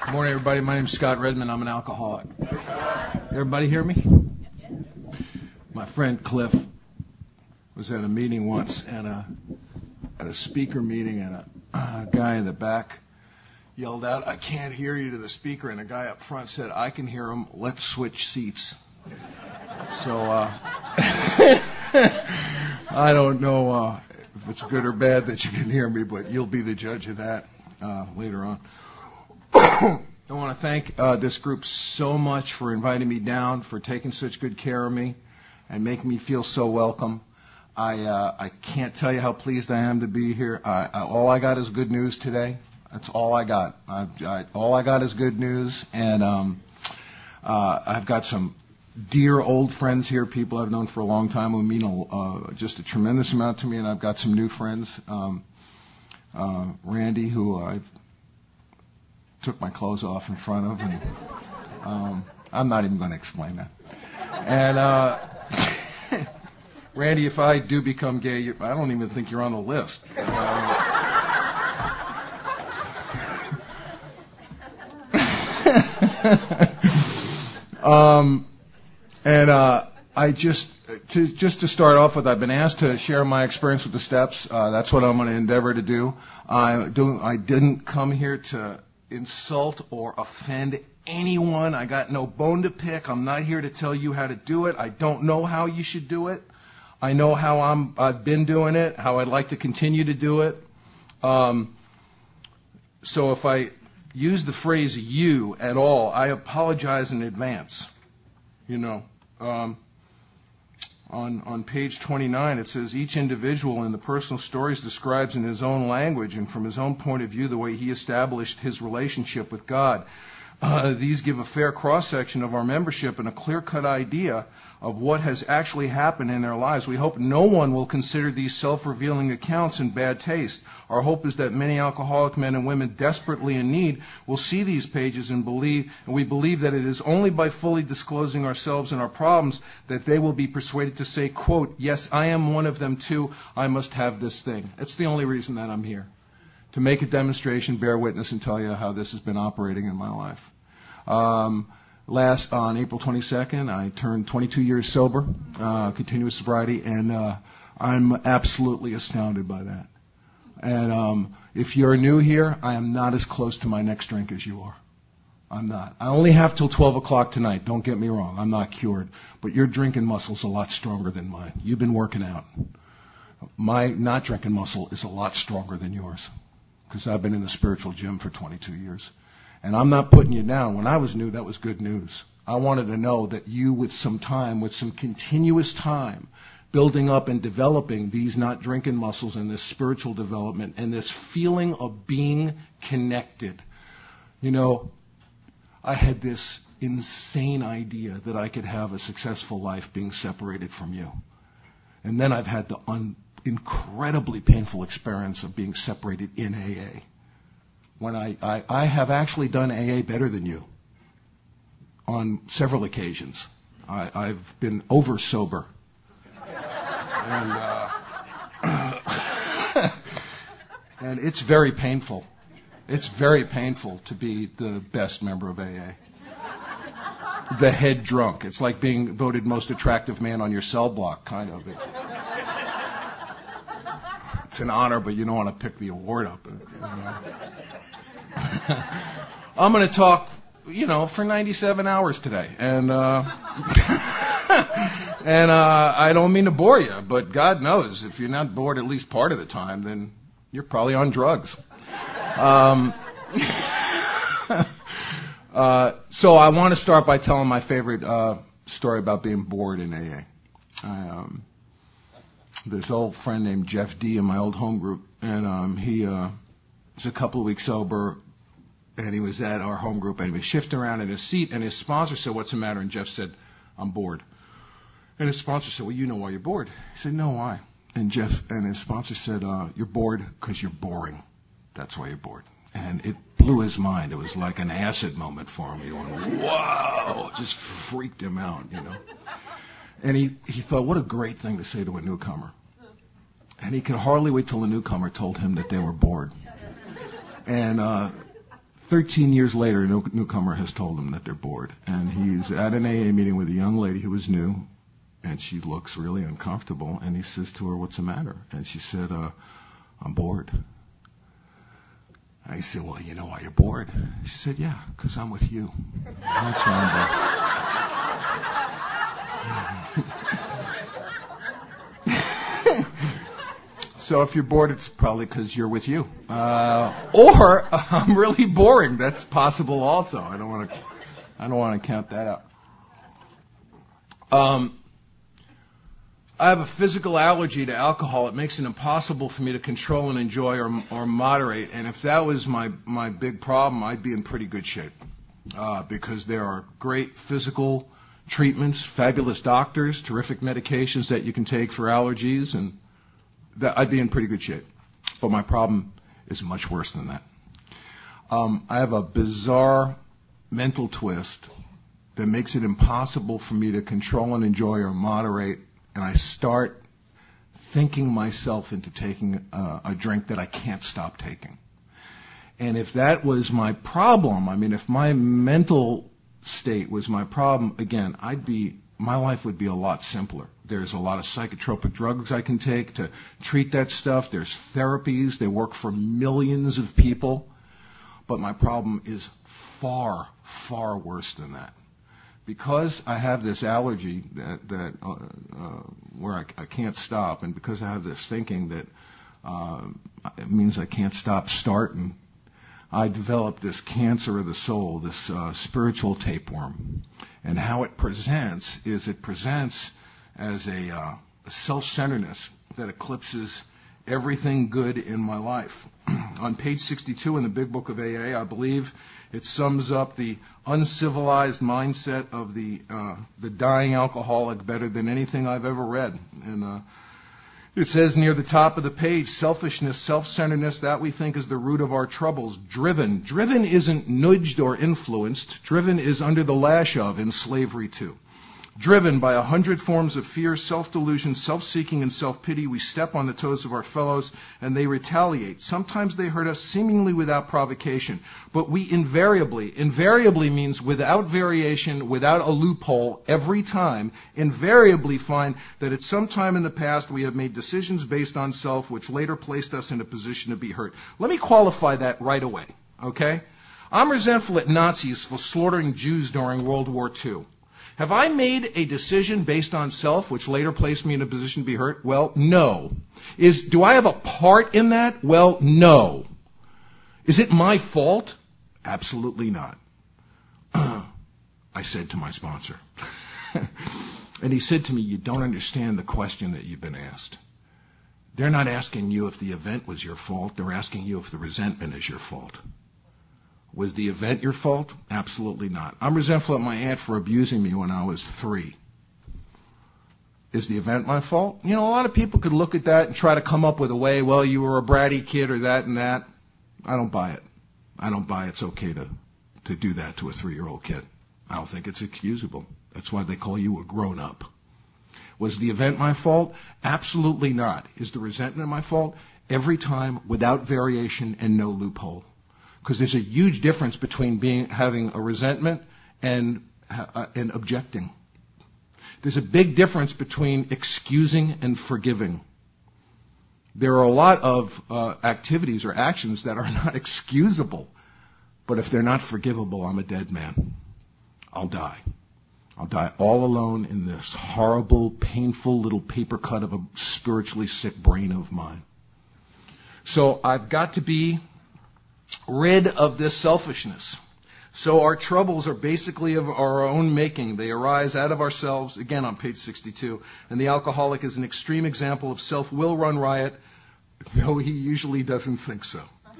Good morning, everybody. My name is Scott Redmond. I'm an alcoholic. Everybody hear me? My friend Cliff was at a meeting once, and at a speaker meeting, and a guy in the back yelled out, "I can't hear you," to the speaker, and a guy up front said, "I can hear him. Let's switch seats." So I don't know if it's good or bad that you can hear me, but you'll be the judge of that later on. I want to thank this group so much for inviting me down, for taking such good care of me, and making me feel so welcome. I can't tell you how pleased I am to be here. All I got is good news today. That's all I got. All I got is good news, and I've got some dear old friends here, people I've known for a long time who mean just a tremendous amount to me, and I've got some new friends. Randy, who I've took my clothes off in front of, and I'm not even going to explain that. And Randy, if I do become gay, I don't even think you're on the list. I just to start off with, I've been asked to share my experience with the steps. That's what I'm going to endeavor to do. I didn't come here to insult or offend anyone. I got no bone to pick. I'm not here to tell you how to do it. I don't know how you should do it. I know how I've been doing it, how I'd like to continue to do it. So if I use the phrase "you" at all, I apologize in advance. On page 29, it says, each individual in the personal stories describes in his own language and from his own point of view the way he established his relationship with God. These give a fair cross-section of our membership and a clear-cut idea of what has actually happened in their lives. We hope no one will consider these self-revealing accounts in bad taste. Our hope is that many alcoholic men and women desperately in need will see these pages and we believe that it is only by fully disclosing ourselves and our problems that they will be persuaded to say, quote, "Yes, I am one of them too. I must have this thing." That's the only reason that I'm here. To make a demonstration, bear witness, and tell you how this has been operating in my life. On April 22nd, I turned 22 years sober, continuous sobriety, and I'm absolutely astounded by that. And if you're new here, I am not as close to my next drink as you are. I'm not. I only have till 12 o'clock tonight. Don't get me wrong. I'm not cured. But your drinking muscle's a lot stronger than mine. You've been working out. My not drinking muscle is a lot stronger than yours, because I've been in the spiritual gym for 22 years. And I'm not putting you down. When I was new, that was good news. I wanted to know that you, with some time, with some continuous time, building up and developing these not drinking muscles and this spiritual development and this feeling of being connected. I had this insane idea that I could have a successful life being separated from you. And then I've had the incredibly painful experience of being separated in AA. When I have actually done AA better than you on several occasions. I've been over sober. And it's very painful. It's very painful to be the best member of AA. The head drunk. It's like being voted most attractive man on your cell block, kind of. It's an honor, but you don't want to pick the award up. I'm going to talk, for 97 hours today, and I don't mean to bore you, but God knows if you're not bored at least part of the time, then you're probably on drugs. So I want to start by telling my favorite story about being bored in AA. This old friend named Jeff D. in my old home group, and he was a couple of weeks sober, and he was at our home group, and he was shifting around in his seat, and his sponsor said, "What's the matter?" And Jeff said, "I'm bored." And his sponsor said, "Well, you know why you're bored." He said, "No, why?" And his sponsor said, "You're bored because you're boring. That's why you're bored." And it blew his mind. It was like an acid moment for him. He went, "Whoa!" Just freaked him out, And he thought, what a great thing to say to a newcomer. And he could hardly wait till the newcomer told him that they were bored. And 13 years later, a newcomer has told him that they're bored. And he's at an AA meeting with a young lady who was new, and she looks really uncomfortable. And he says to her, "What's the matter?" And she said, "I'm bored." I said, "Well, you know why you're bored?" She said, "Yeah, because I'm with you. That's why I'm bored." So if you're bored, it's probably because you're with you. Or I'm really boring. That's possible also. I don't want to count that out. I have a physical allergy to alcohol. It makes it impossible for me to control and enjoy or moderate. And if that was my big problem, I'd be in pretty good shape. Because there are great physical treatments, fabulous doctors, terrific medications that you can take for allergies, and I'd be in pretty good shape. But my problem is much worse than that. I have a bizarre mental twist that makes it impossible for me to control and enjoy or moderate, and I start thinking myself into taking a drink that I can't stop taking. And if that was my problem, I mean, if my mental state was my problem, again, my life would be a lot simpler. There's a lot of psychotropic drugs I can take to treat that stuff. There's therapies. They work for millions of people. But my problem is far, far worse than that. Because I have this allergy where I can't stop, and because I have this thinking that it means I can't stop starting, I developed this cancer of the soul, this spiritual tapeworm. And how it presents is as a self-centeredness that eclipses everything good in my life. On page 62 in the Big Book of AA, I believe it sums up the uncivilized mindset of the dying alcoholic better than anything I've ever read. And it says near the top of the page, selfishness, self-centeredness, that we think is the root of our troubles. Driven. Driven isn't nudged or influenced. Driven is under the lash of, in slavery too. Driven by 100 forms of fear, self-delusion, self-seeking, and self-pity, we step on the toes of our fellows, and they retaliate. Sometimes they hurt us seemingly without provocation, but we invariably means without variation, without a loophole, every time, invariably find that at some time in the past we have made decisions based on self, which later placed us in a position to be hurt. Let me qualify that right away, okay? I'm resentful at Nazis for slaughtering Jews during World War II. Have I made a decision based on self, which later placed me in a position to be hurt? Well, no. Do I have a part in that? Well, no. Is it my fault? Absolutely not. I said to my sponsor. And he said to me, "You don't understand the question that you've been asked. They're not asking you if the event was your fault. They're asking you if the resentment is your fault." Was the event your fault? Absolutely not. I'm resentful at my aunt for abusing me when I was 3. Is the event my fault? You know, a lot of people could look at that and try to come up with a way, well, you were a bratty kid or that and that. I don't buy it. I don't buy it's okay to do that to a 3-year-old kid. I don't think it's excusable. That's why they call you a grown-up. Was the event my fault? Absolutely not. Is the resentment my fault? Every time, without variation and no loophole. Because there's a huge difference between having a resentment and objecting. There's a big difference between excusing and forgiving. There are a lot of activities or actions that are not excusable, but if they're not forgivable, I'm a dead man. I'll die. I'll die all alone in this horrible, painful little paper cut of a spiritually sick brain of mine. So I've got to be rid of this selfishness. So our troubles are basically of our own making. They arise out of ourselves, again on page 62. And the alcoholic is an extreme example of self-will run riot, though he usually doesn't think so.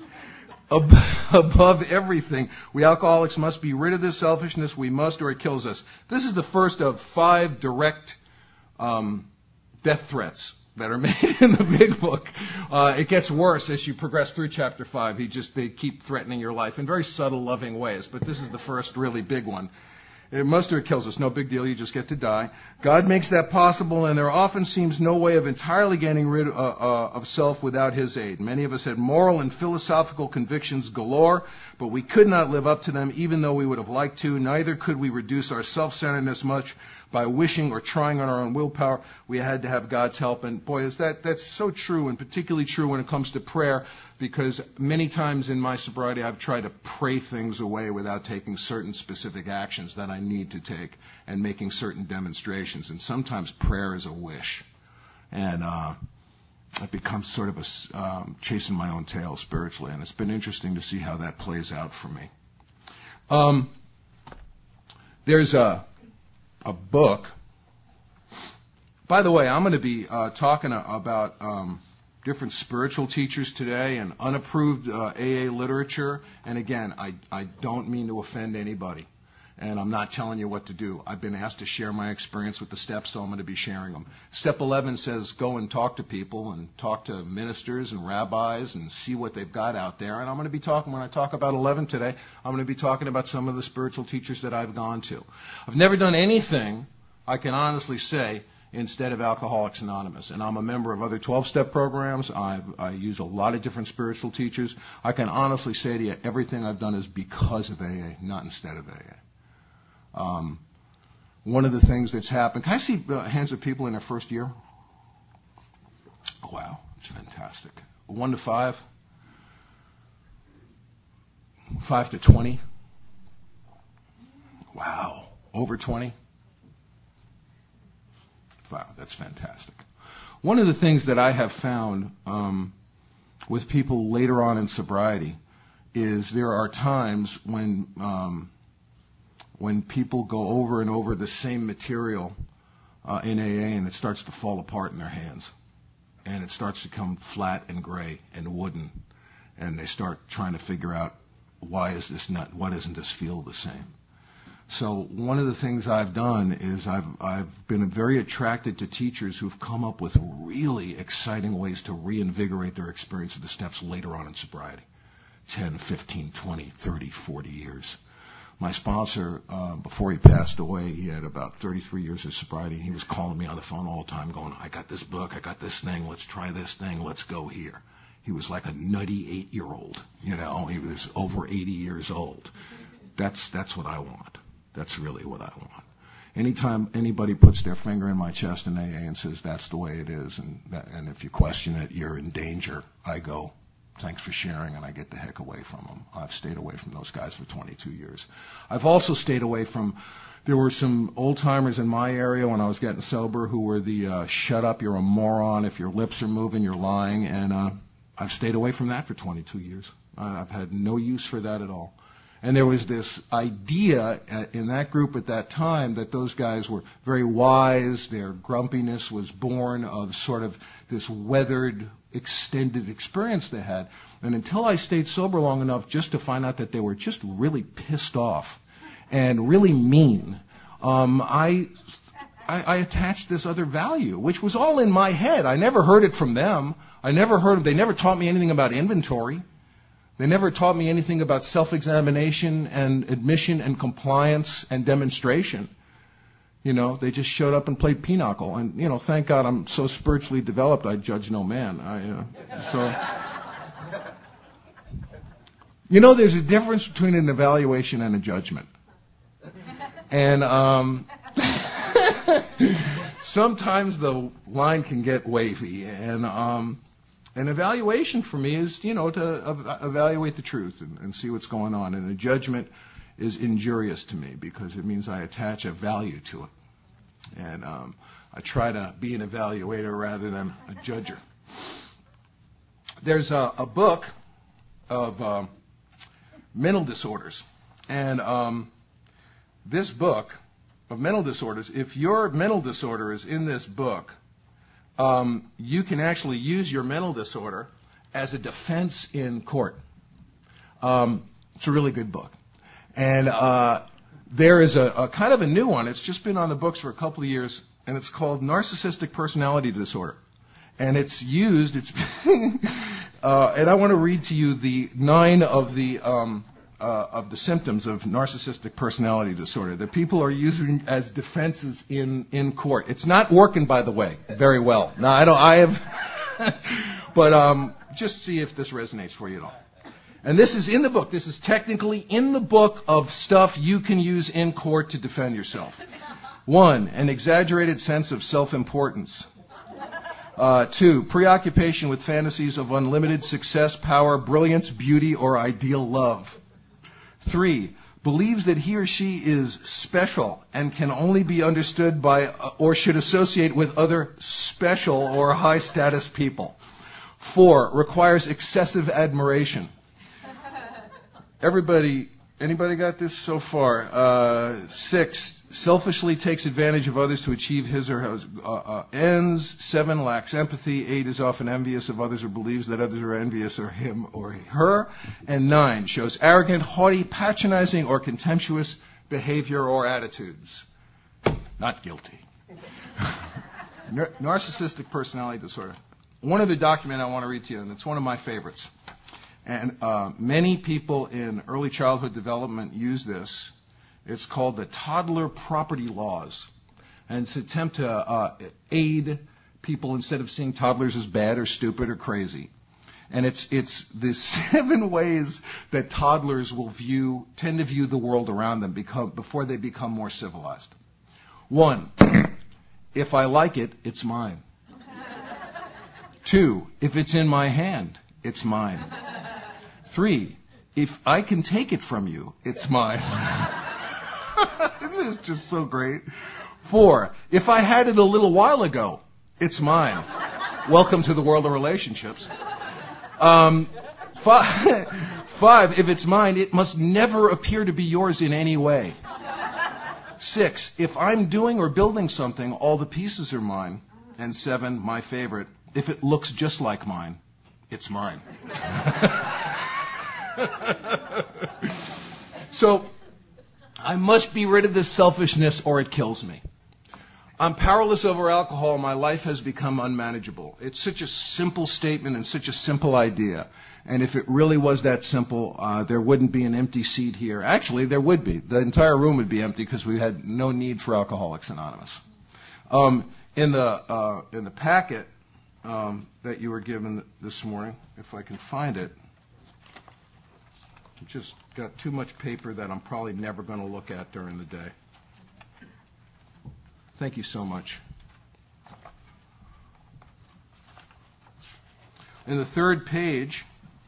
Above everything, we alcoholics must be rid of this selfishness. We must, or it kills us. This is the first of 5 direct death threats that are made in the Big Book. It gets worse as you progress through chapter 5. They keep threatening your life in very subtle, loving ways. But this is the first really big one. Mustard kills us. No big deal. You just get to die. God makes that possible, and there often seems no way of entirely getting rid of self without his aid. Many of us had moral and philosophical convictions galore, but we could not live up to them even though we would have liked to. Neither could we reduce our self-centeredness much by wishing or trying on our own willpower. We had to have God's help. And boy, that's so true, and particularly true when it comes to prayer, because many times in my sobriety I've tried to pray things away without taking certain specific actions that I need to take and making certain demonstrations. And sometimes prayer is a wish. And it becomes sort of a chasing my own tail spiritually. And it's been interesting to see how that plays out for me. There's a book. By the way, I'm going to be talking about different spiritual teachers today and unapproved AA literature. And again, I don't mean to offend anybody, and I'm not telling you what to do. I've been asked to share my experience with the steps, so I'm going to be sharing them. Step 11 says go and talk to people and talk to ministers and rabbis and see what they've got out there. And I'm going to be talking, when I talk about 11 today, I'm going to be talking about some of the spiritual teachers that I've gone to. I've never done anything, I can honestly say, instead of Alcoholics Anonymous. And I'm a member of other 12-step programs. I use a lot of different spiritual teachers. I can honestly say to you, everything I've done is because of AA, not instead of AA. One of the things that's happened, can I see hands of people in their first year? Wow, it's fantastic. 1 to 5? 5 to 20? Wow, over 20? Wow, that's fantastic. One of the things that I have found with people later on in sobriety is there are times when people go over and over the same material in AA, and it starts to fall apart in their hands, and it starts to come flat and gray and wooden, and they start trying to figure out why doesn't this feel the same? So one of the things I've done is I've been very attracted to teachers who've come up with really exciting ways to reinvigorate their experience of the steps later on in sobriety. 10, 15, 20, 30, 40 years. My sponsor, before he passed away, he had about 33 years of sobriety. He was calling me on the phone all the time going, I got this book, I got this thing, let's try this thing, let's go here. He was like a nutty 8-year-old, He was over 80 years old. That's what I want. That's really what I want. Anytime anybody puts their finger in my chest in AA and says that's the way it is, and if you question it, you're in danger, I go, thanks for sharing, and I get the heck away from them. I've stayed away from those guys for 22 years. I've also stayed away from, there were some old-timers in my area when I was getting sober who were the shut up, you're a moron, if your lips are moving, you're lying, and I've stayed away from that for 22 years. I've had no use for that at all. And there was this idea in that group at that time that those guys were very wise. Their grumpiness was born of sort of this weathered, extended experience they had. And until I stayed sober long enough just to find out that they were just really pissed off and really mean, I attached this other value, which was all in my head. I never heard it from them. They never taught me anything about inventory. They never taught me anything about self-examination and admission and compliance and demonstration. They just showed up and played pinochle. And, thank God I'm so spiritually developed, I judge no man. There's a difference between an evaluation and a judgment. And sometimes the line can get wavy. And an evaluation for me is, to evaluate the truth and see what's going on. And a judgment is injurious to me because it means I attach a value to it. And I try to be an evaluator rather than a judger. There's a book of mental disorders. And this book of mental disorders, if your mental disorder is in this book, you can actually use your mental disorder as a defense in court. It's a really good book. And there is a kind of a new one. It's just been on the books for a couple of years, and it's called Narcissistic Personality Disorder. And it's used, and I want to read to you the 9 of the of the symptoms of narcissistic personality disorder that people are using as defenses in court. It's not working, by the way, very well. Now, I have, but just see if this resonates for you at all. And this is in the book. This is technically in the book of stuff you can use in court to defend yourself. 1, an exaggerated sense of self-importance. 2, preoccupation with fantasies of unlimited success, power, brilliance, beauty, or ideal love. 3, believes that he or she is special and can only be understood by or should associate with other special or high-status people. 4, requires excessive admiration. Anybody got this so far? 6, selfishly takes advantage of others to achieve his or her ends. 7, lacks empathy. 8, is often envious of others or believes that others are envious of him or her. And 9, shows arrogant, haughty, patronizing, or contemptuous behavior or attitudes. Not guilty. Narcissistic personality disorder. One other document I want to read to you, and it's one of my favorites. And many people in early childhood development use this. It's called the Toddler Property Laws. And it's an attempt to aid people instead of seeing toddlers as bad or stupid or crazy. And it's the 7 ways that toddlers will tend to view the world around them before they become more civilized. 1, if I like it, it's mine. 2, if it's in my hand, it's mine. 3, if I can take it from you, it's mine. Isn't this just so great? 4, if I had it a little while ago, it's mine. Welcome to the world of relationships. 5, if it's mine, it must never appear to be yours in any way. 6, if I'm doing or building something, all the pieces are mine. And 7, my favorite, if it looks just like mine, it's mine. So, I must be rid of this selfishness or it kills me. I'm powerless over alcohol. My life has become unmanageable. It's such a simple statement and such a simple idea. And if it really was that simple, there wouldn't be an empty seat here. Actually, there would be. The entire room would be empty because we had no need for Alcoholics Anonymous. In the packet that you were given this morning, if I can find it, I've just got too much paper that I'm probably never going to look at during the day. Thank you so much. In the 3rd page,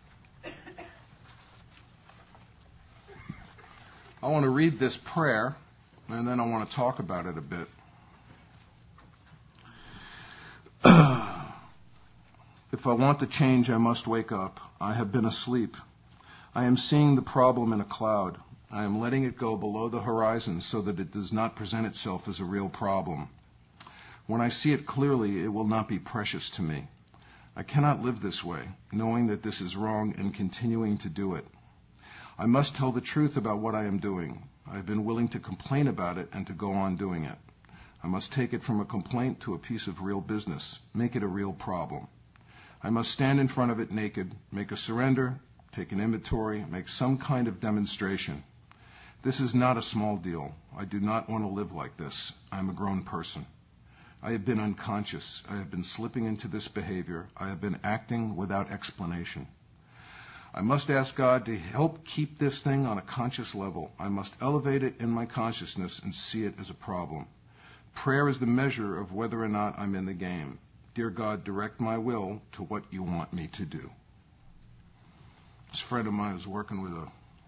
I want to read this prayer, and then I want to talk about it a bit. If I want to change, I must wake up. I have been asleep. I am seeing the problem in a cloud. I am letting it go below the horizon so that it does not present itself as a real problem. When I see it clearly, it will not be precious to me. I cannot live this way, knowing that this is wrong and continuing to do it. I must tell the truth about what I am doing. I have been willing to complain about it and to go on doing it. I must take it from a complaint to a piece of real business, make it a real problem. I must stand in front of it naked, make a surrender, take an inventory, make some kind of demonstration. This is not a small deal. I do not want to live like this. I am a grown person. I have been unconscious. I have been slipping into this behavior. I have been acting without explanation. I must ask God to help keep this thing on a conscious level. I must elevate it in my consciousness and see it as a problem. Prayer is the measure of whether or not I'm in the game. Dear God, direct my will to what you want me to do. This friend of mine was working with a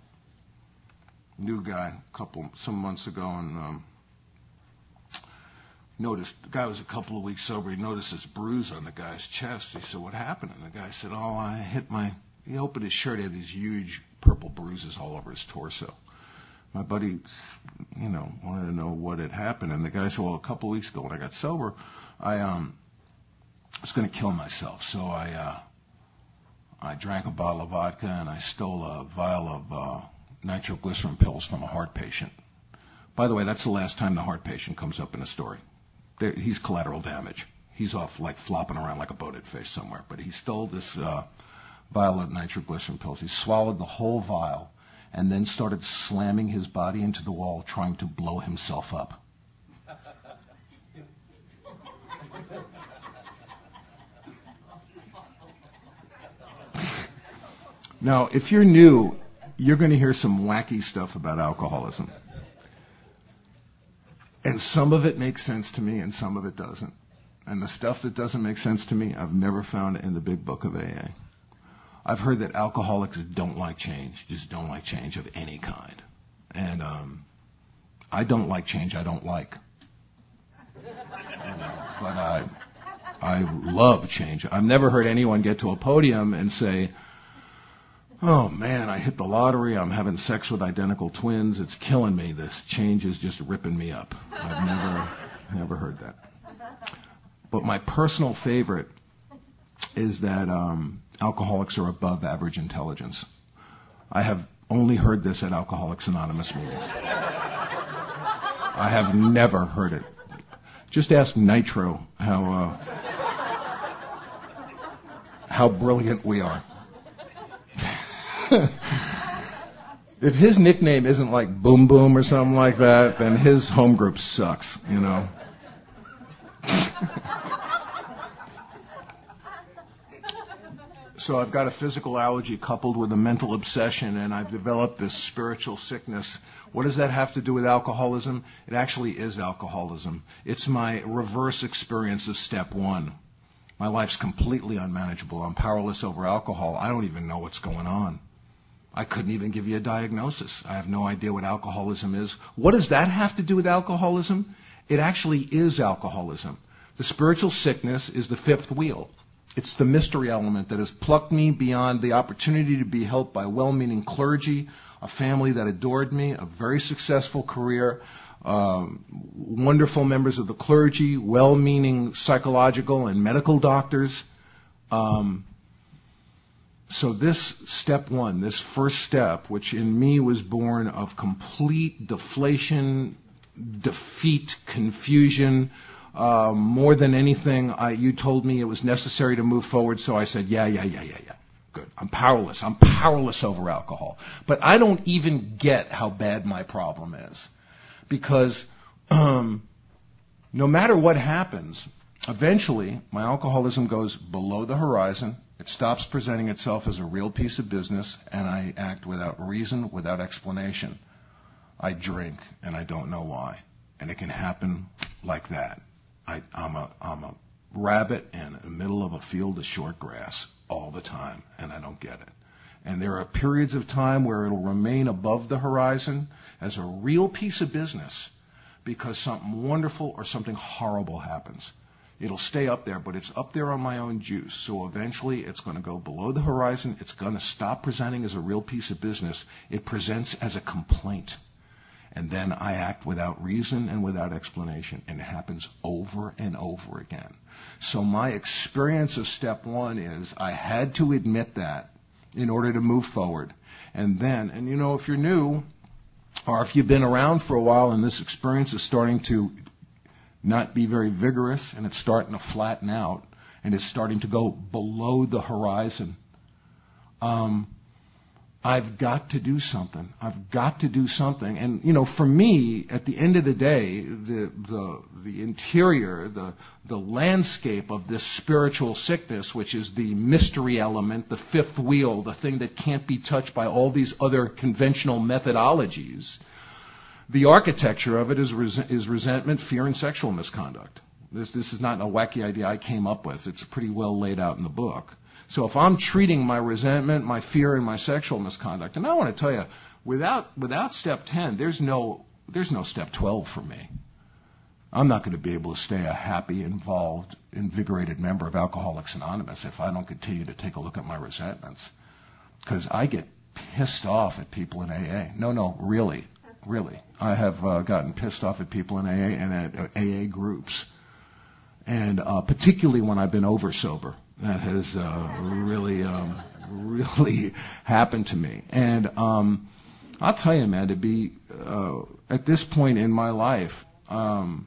new guy some months ago, and noticed the guy was a couple of weeks sober. He noticed this bruise on the guy's chest. He said, "What happened?" And the guy said, he opened his shirt. He had these huge purple bruises all over his torso. My buddy, wanted to know what had happened. And the guy said, "Well, a couple of weeks ago when I got sober, I was going to kill myself. So I drank a bottle of vodka and I stole a vial of nitroglycerin pills from a heart patient." By the way, that's the last time the heart patient comes up in a story. He's collateral damage. He's off like flopping around like a boated fish somewhere. But he stole this vial of nitroglycerin pills. He swallowed the whole vial, and then started slamming his body into the wall, trying to blow himself up. Now, if you're new, you're going to hear some wacky stuff about alcoholism. And some of it makes sense to me and some of it doesn't. And the stuff that doesn't make sense to me, I've never found in the big book of AA. I've heard that alcoholics don't like change, just don't like change of any kind. And I don't like change I don't like. But I love change. I've never heard anyone get to a podium and say, oh man, I hit the lottery, I'm having sex with identical twins, it's killing me, this change is just ripping me up. I've never heard that. But my personal favorite is that alcoholics are above average intelligence. I have only heard this at Alcoholics Anonymous meetings. I have never heard it. Just ask Nitro how brilliant we are. If his nickname isn't like Boom Boom or something like that, then his home group sucks, you know. So I've got a physical allergy coupled with a mental obsession, and I've developed this spiritual sickness. What does that have to do with alcoholism? It actually is alcoholism. It's my reverse experience of step one. My life's completely unmanageable. I'm powerless over alcohol. I don't even know what's going on. I couldn't even give you a diagnosis. I have no idea what alcoholism is. What does that have to do with alcoholism? It actually is alcoholism. The spiritual sickness is the fifth wheel. It's the mystery element that has plucked me beyond the opportunity to be helped by well-meaning clergy, a family that adored me, a very successful career, wonderful members of the clergy, well-meaning psychological and medical doctors. So this step one, this first step, which in me was born of complete deflation, defeat, confusion, more than anything, you told me it was necessary to move forward, so I said, yeah. Good. I'm powerless. I'm powerless over alcohol. But I don't even get how bad my problem is. Because no matter what happens, eventually my alcoholism goes below the horizon. It stops presenting itself as a real piece of business, and I act without reason, without explanation. I drink, and I don't know why. And it can happen like that. I'm a rabbit in the middle of a field of short grass all the time, and I don't get it. And there are periods of time where it'll remain above the horizon as a real piece of business because something wonderful or something horrible happens. It'll stay up there, but it's up there on my own juice. So eventually it's going to go below the horizon. It's going to stop presenting as a real piece of business. It presents as a complaint. And then I act without reason and without explanation. And it happens over and over again. So my experience of step one is I had to admit that in order to move forward. And then, and you know, if you're new or if you've been around for a while and this experience is starting to not be very vigorous and it's starting to flatten out and it's starting to go below the horizon, I've got to do something. I've got to do something. And, you know, for me, at the end of the day, the interior, the landscape of this spiritual sickness, which is the mystery element, the fifth wheel, the thing that can't be touched by all these other conventional methodologies, the architecture of it is resentment, fear, and sexual misconduct. This is not a wacky idea I came up with. It's pretty well laid out in the book. So if I'm treating my resentment, my fear, and my sexual misconduct, and I want to tell you, without step 10, there's no step 12 for me. I'm not going to be able to stay a happy, involved, invigorated member of Alcoholics Anonymous if I don't continue to take a look at my resentments. Because I get pissed off at people in AA. No, really. I have gotten pissed off at people in AA and at AA groups. And particularly when I've been over sober. That has really happened to me. And I'll tell you, man, to be at this point in my life, and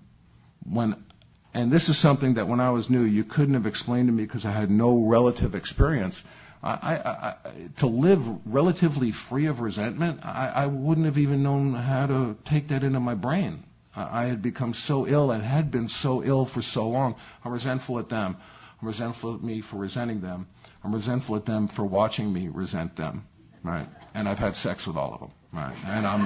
this is something that when I was new, you couldn't have explained to me because I had no relative experience. To live relatively free of resentment, I wouldn't have even known how to take that into my brain. I had become so ill and had been so ill for so long. I'm resentful at them. I'm resentful at me for resenting them. I'm resentful at them for watching me resent them, right? And I've had sex with all of them, right?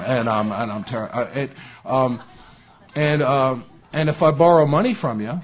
And if I borrow money from you,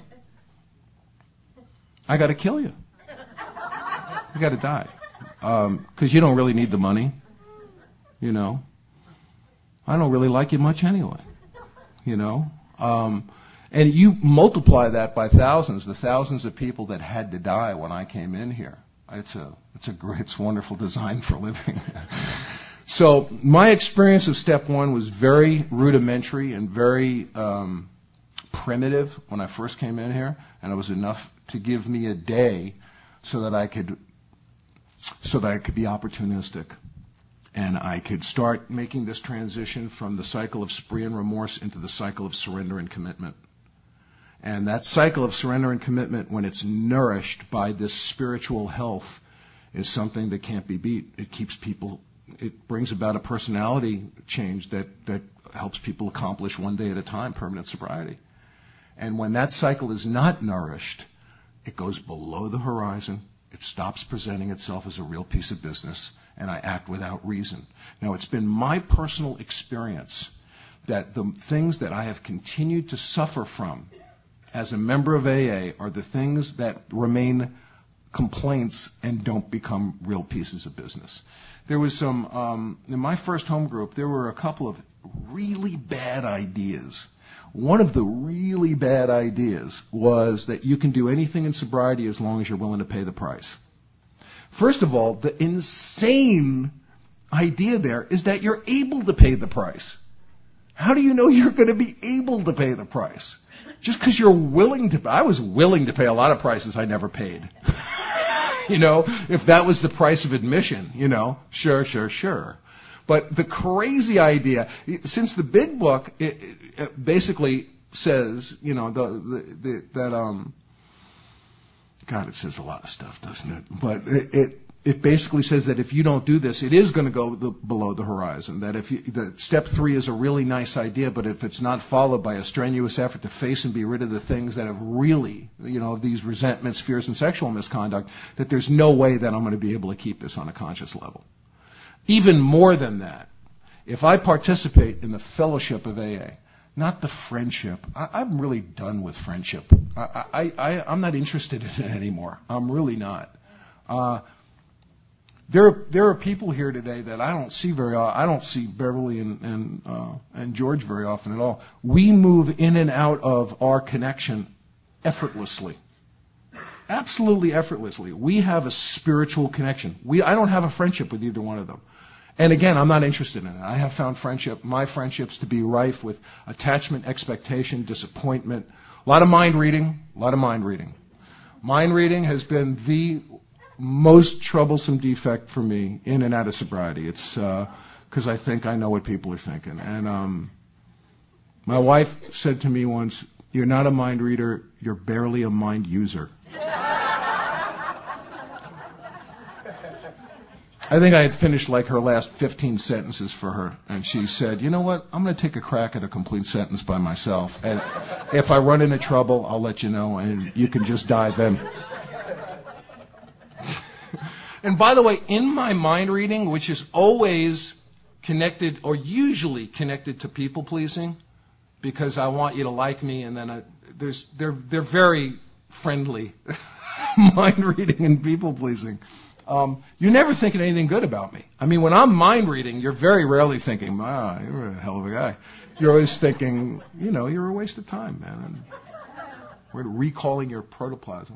I got to kill you. You got to die, because you don't really need the money. You know, I don't really like you much anyway. You know, and you multiply that by thousands, the thousands of people that had to die when I came in here. It's a wonderful design for living. So my experience of step one was very rudimentary and very primitive when I first came in here, and it was enough to give me a day so that I could be opportunistic, and I could start making this transition from the cycle of spree and remorse into the cycle of surrender and commitment. And that cycle of surrender and commitment, when it's nourished by this spiritual health, is something that can't be beat. It brings about a personality change that helps people accomplish one day at a time permanent sobriety. And when that cycle is not nourished, it goes below the horizon. It stops presenting itself as a real piece of business, and I act without reason. Now, it's been my personal experience that the things that I have continued to suffer from as a member of AA are the things that remain complaints and don't become real pieces of business. There was some, in my first home group, there were a couple of really bad ideas. One of the really bad ideas was that you can do anything in sobriety as long as you're willing to pay the price. First of all, the insane idea there is that you're able to pay the price. How do you know you're going to be able to pay the price? Just because you're willing to. I was willing to pay a lot of prices I never paid. You know, if that was the price of admission, you know, sure. But the crazy idea, since the big book, it basically says, you know, God, it says a lot of stuff, doesn't it? But it basically says that if you don't do this, it is going to go below the horizon. That step 3 is a really nice idea, but if it's not followed by a strenuous effort to face and be rid of the things that have really, you know, these resentments, fears, and sexual misconduct, that there's no way that I'm going to be able to keep this on a conscious level. Even more than that, if I participate in the fellowship of AA, not the friendship. I'm really done with friendship. I'm not interested in it anymore. I'm really not. There are people here today that I don't see very often. I don't see Beverly and George very often at all. We move in and out of our connection effortlessly. Absolutely effortlessly. We have a spiritual connection. I don't have a friendship with either one of them. And again, I'm not interested in it. I have found my friendships to be rife with attachment, expectation, disappointment, a lot of mind reading. Mind reading has been the most troublesome defect for me in and out of sobriety. It's because I think I know what people are thinking. And my wife said to me once, "You're not a mind reader, you're barely a mind user." I think I had finished like her last 15 sentences for her, and she said, "You know what? I'm going to take a crack at a complete sentence by myself, and if I run into trouble, I'll let you know, and you can just dive in." And by the way, in my mind reading, which is always connected or usually connected to people pleasing, because I want you to like me, and then they're very friendly mind reading and people pleasing. You're never thinking anything good about me. I mean, when I'm mind reading, you're very rarely thinking, you're a hell of a guy. You're always thinking, you know, you're a waste of time, man. And we're recalling your protoplasm.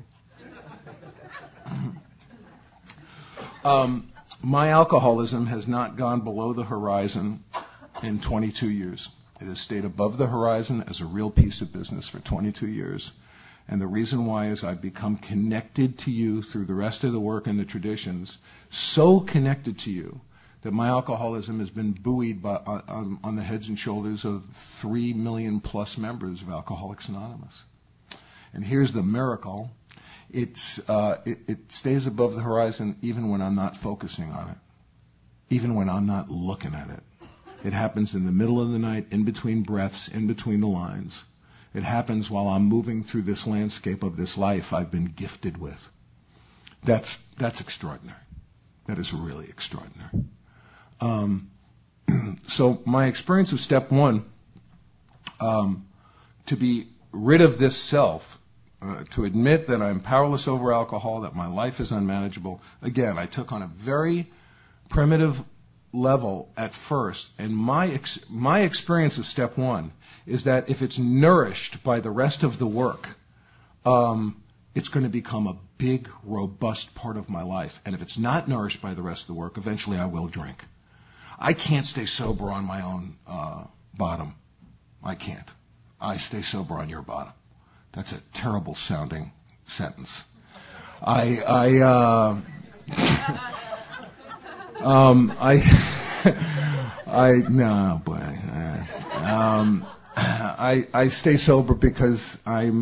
My alcoholism has not gone below the horizon in 22 years. It has stayed above the horizon as a real piece of business for 22 years. And the reason why is I've become connected to you through the rest of the work and the traditions, so connected to you that my alcoholism has been buoyed on the heads and shoulders of 3 million plus members of Alcoholics Anonymous. And here's the miracle. it stays above the horizon even when I'm not focusing on it, even when I'm not looking at it. It happens in the middle of the night, in between breaths, in between the lines. It happens while I'm moving through this landscape of this life I've been gifted with. That's extraordinary. That is really extraordinary. So my experience of step one, to be rid of this self, to admit that I'm powerless over alcohol, that my life is unmanageable. Again, I took on a very primitive level at first, and my experience of step one is that if it's nourished by the rest of the work, it's going to become a big, robust part of my life. And if it's not nourished by the rest of the work, eventually I will drink. I can't stay sober on my own bottom. I can't. I stay sober on your bottom. That's a terrible sounding sentence. I stay sober because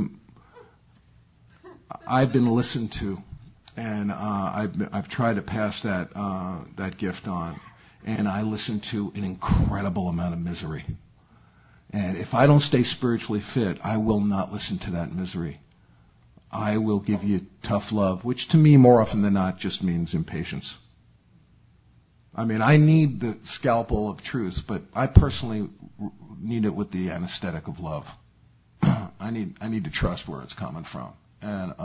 I've been listened to, and I've tried to pass that gift on, and I listen to an incredible amount of misery. And if I don't stay spiritually fit, I will not listen to that misery. I will give you tough love, which to me more often than not just means impatience. I mean, I need the scalpel of truth, but I personally need it with the anesthetic of love. I need to trust where it's coming from. And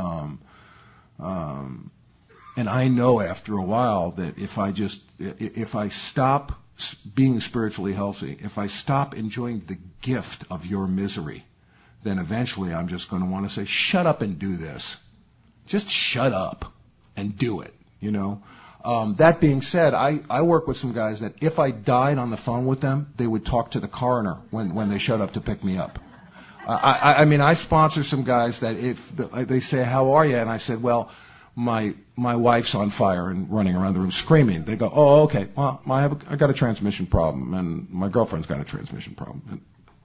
I know after a while that if I stop being spiritually healthy, if I stop enjoying the gift of your misery, then eventually I'm just going to want to say, shut up and do this. Just shut up and do it, you know. That being said, I work with some guys that if I died on the phone with them, they would talk to the coroner when they showed up to pick me up. I mean, I sponsor some guys that if they say, how are you? And I said, well, my wife's on fire and running around the room screaming. They go, oh, okay. Well, I got a transmission problem, and my girlfriend's got a transmission problem.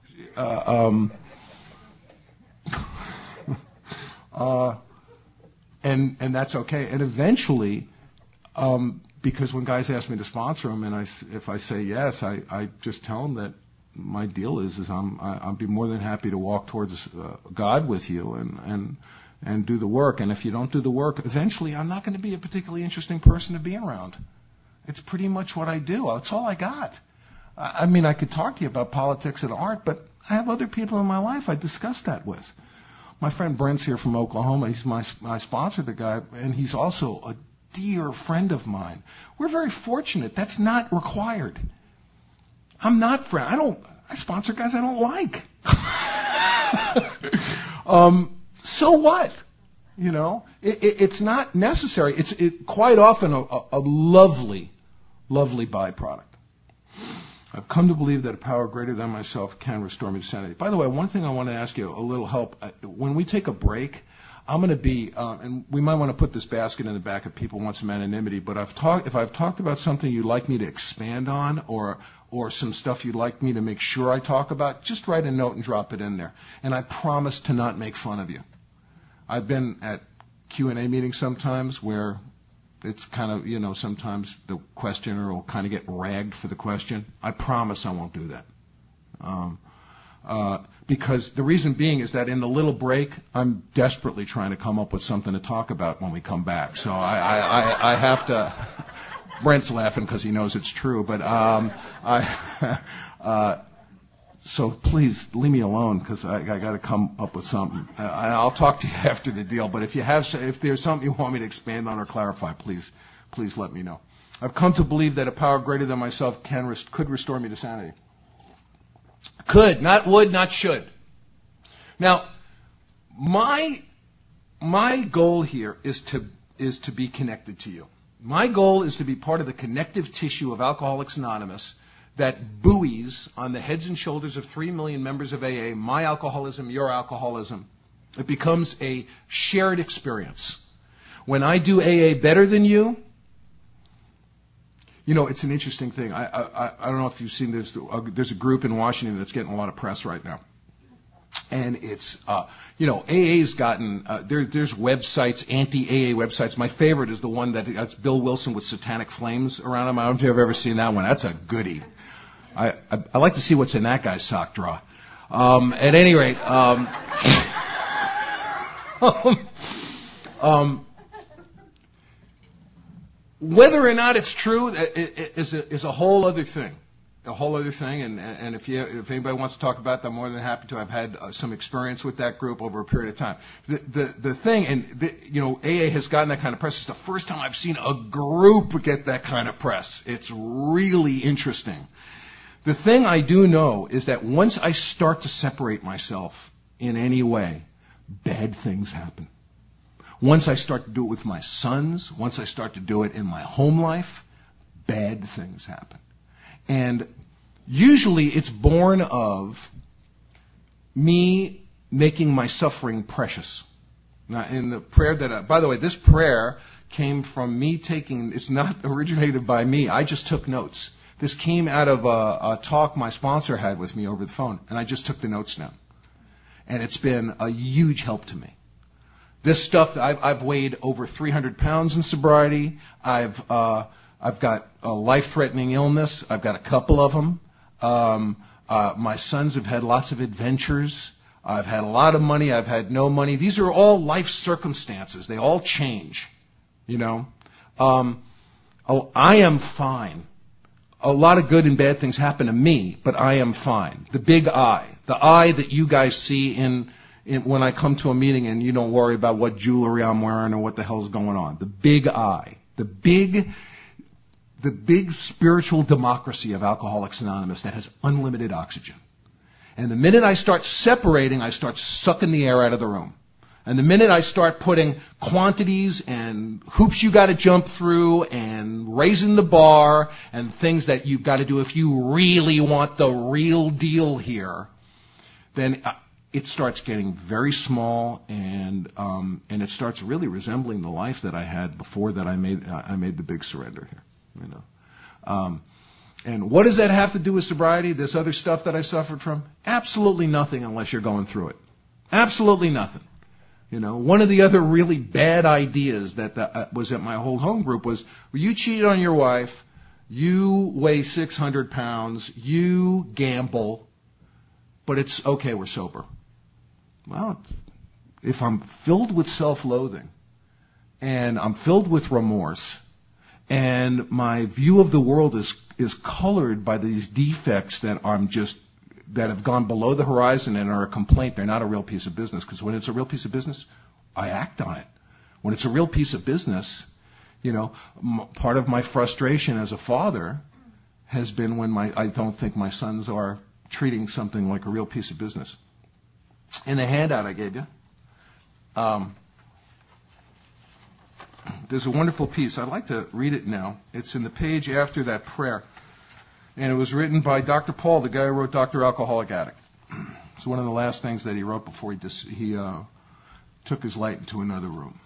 And that's okay. And eventually, because when guys ask me to sponsor them, and if I say yes, I just tell them that my deal is I'll be more than happy to walk towards God with you and do the work. And if you don't do the work, eventually I'm not going to be a particularly interesting person to be around. It's pretty much what I do. That's all I got. I mean, I could talk to you about politics and art, but I have other people in my life I discuss that with. My friend Brent's here from Oklahoma. I sponsor the guy, and he's also a dear friend of mine. We're very fortunate. That's not required. I'm not friend. I sponsor guys I don't like. So what? You know, it's not necessary. It's quite often a lovely, lovely byproduct. I've come to believe that a power greater than myself can restore me to sanity. By the way, one thing I want to ask you, a little help. When we take a break, I'm going to be, and we might want to put this basket in the back if people want some anonymity, but if I've talked about something you'd like me to expand on or some stuff you'd like me to make sure I talk about, just write a note and drop it in there. And I promise to not make fun of you. I've been at Q&A meetings sometimes where it's kind of, you know, sometimes the questioner will kind of get ragged for the question. I promise I won't do that. Because the reason being is that in the little break, I'm desperately trying to come up with something to talk about when we come back. So I have to. Brent's laughing because he knows it's true, but so please leave me alone because I got to come up with something. I'll talk to you after the deal. But if there's something you want me to expand on or clarify, please let me know. I've come to believe that a power greater than myself could restore me to sanity. Could, not would, not should. Now, my goal here is to be connected to you. My goal is to be part of the connective tissue of Alcoholics Anonymous that buoys on the heads and shoulders of 3 million members of AA, my alcoholism, your alcoholism. It becomes a shared experience. When I do AA better than you, you know, it's an interesting thing. I don't know if you've seen this. There's a group in Washington that's getting a lot of press right now. And it's, AA's gotten, there's websites, anti-AA websites. My favorite is the one that's Bill Wilson with satanic flames around him. I don't know if you've ever seen that one. That's a goodie. I like to see what's in that guy's sock drawer. At any rate, whether or not it's true is a whole other thing. A whole other thing, and if anybody wants to talk about that, I'm more than happy to. I've had some experience with that group over a period of time. The thing, AA has gotten that kind of press. It's the first time I've seen a group get that kind of press. It's really interesting. The thing I do know is that once I start to separate myself in any way, bad things happen. Once I start to do it with my sons, once I start to do it in my home life, bad things happen. And usually it's born of me making my suffering precious. Now, in the prayer by the way, this prayer came from me it's not originated by me. I just took notes. This came out of a talk my sponsor had with me over the phone, and I just took the notes down. And it's been a huge help to me. This stuff, I've weighed over 300 pounds in sobriety. I've got a life-threatening illness. I've got a couple of them. My sons have had lots of adventures. I've had a lot of money. I've had no money. These are all life circumstances. They all change, I am fine. A lot of good and bad things happen to me, but I am fine. The big I, the I that you guys see in when I come to a meeting and you don't worry about what jewelry I'm wearing or what the hell's going on. The big I, the big spiritual democracy of Alcoholics Anonymous that has unlimited oxygen. And the minute I start separating, I start sucking the air out of the room. And the minute I start putting quantities and hoops you got to jump through and raising the bar and things that you've got to do if you really want the real deal here, then it starts getting very small, and it starts really resembling the life that I had before that I made the big surrender here. And what does that have to do with sobriety? This other stuff that I suffered from? Absolutely nothing unless you're going through it. Absolutely nothing. One of the other really bad ideas that was at my whole home group was, well, you cheated on your wife, you weigh 600 pounds, you gamble, but it's okay, we're sober. Well, if I'm filled with self-loathing and I'm filled with remorse and my view of the world is colored by these defects that have gone below the horizon and are a complaint, they're not a real piece of business. Because when it's a real piece of business, I act on it. When it's a real piece of business, part of my frustration as a father has been when I don't think my sons are treating something like a real piece of business. In the handout I gave you, there's a wonderful piece. I'd like to read it now. It's in the page after that prayer. And it was written by Dr. Paul, the guy who wrote Dr. Alcoholic Addict. It's one of the last things that he wrote before he took his light into another room.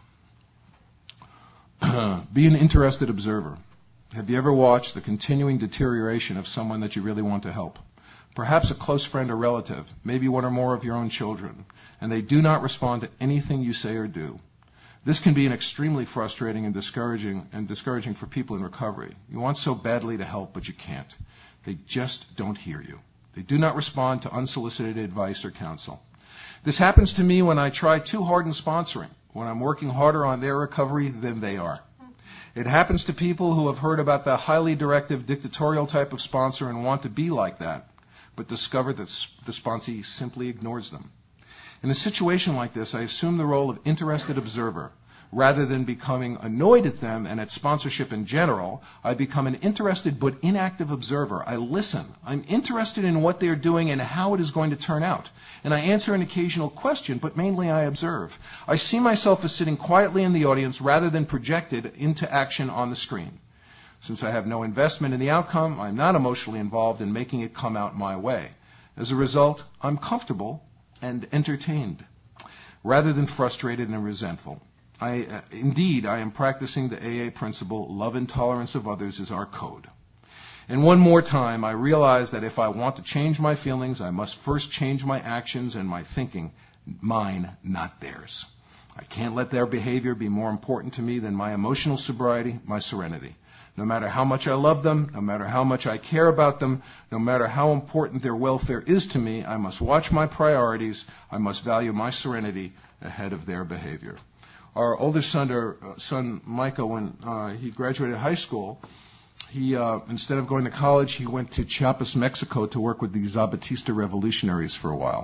Be an interested observer. Have you ever watched the continuing deterioration of someone that you really want to help? Perhaps a close friend or relative, maybe one or more of your own children, and they do not respond to anything you say or do. This can be an extremely frustrating and discouraging for people in recovery. You want so badly to help, but you can't. They just don't hear you. They do not respond to unsolicited advice or counsel. This happens to me when I try too hard in sponsoring, when I'm working harder on their recovery than they are. It happens to people who have heard about the highly directive, dictatorial type of sponsor and want to be like that, but discover that the sponsee simply ignores them. In a situation like this, I assume the role of interested observer. Rather than becoming annoyed at them and at sponsorship in general, I become an interested but inactive observer. I listen. I'm interested in what they're doing and how it is going to turn out. And I answer an occasional question, but mainly I observe. I see myself as sitting quietly in the audience rather than projected into action on the screen. Since I have no investment in the outcome, I'm not emotionally involved in making it come out my way. As a result, I'm comfortable and entertained, rather than frustrated and resentful. Indeed, I am practicing the AA principle, love and tolerance of others is our code. And one more time, I realized that if I want to change my feelings, I must first change my actions and my thinking, mine, not theirs. I can't let their behavior be more important to me than my emotional sobriety, my serenity. No matter how much I love them, no matter how much I care about them, no matter how important their welfare is to me, I must watch my priorities. I must value my serenity ahead of their behavior. Our oldest son Micah, when he graduated high school, he instead of going to college, he went to Chiapas, Mexico, to work with the Zapatista revolutionaries for a while.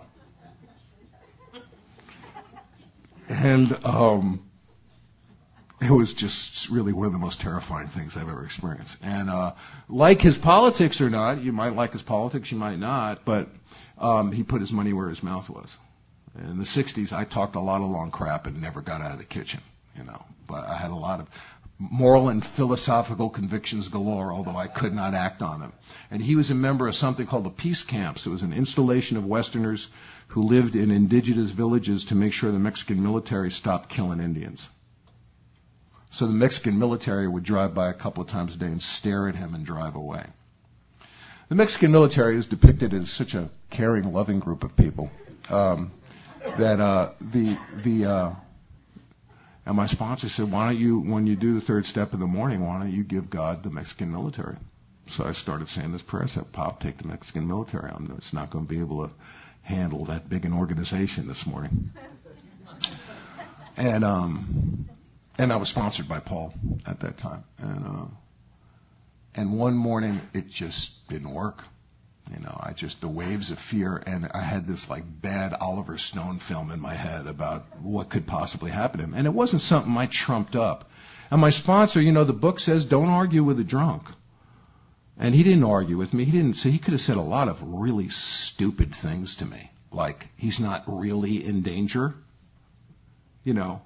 And it was just really one of the most terrifying things I've ever experienced. And like his politics or not, you might like his politics, you might not, but he put his money where his mouth was. In the 60s, I talked a lot of long crap and never got out of the kitchen, But I had a lot of moral and philosophical convictions galore, although I could not act on them. And he was a member of something called the Peace Camps. It was an installation of Westerners who lived in indigenous villages to make sure the Mexican military stopped killing Indians. So the Mexican military would drive by a couple of times a day and stare at him and drive away. The Mexican military is depicted as such a caring, loving group of people that and my sponsor said, why don't you, when you do the third step in the morning, why don't you give God the Mexican military? So I started saying this prayer. I said, Pop, take the Mexican military. It's not going to be able to handle that big an organization this morning. And I was sponsored by Paul at that time. And one morning it just didn't work. The waves of fear, and I had this bad Oliver Stone film in my head about what could possibly happen to him. And it wasn't something I trumped up. And my sponsor, the book says don't argue with a drunk. And he didn't argue with me. He could have said a lot of really stupid things to me. Like, he's not really in danger. And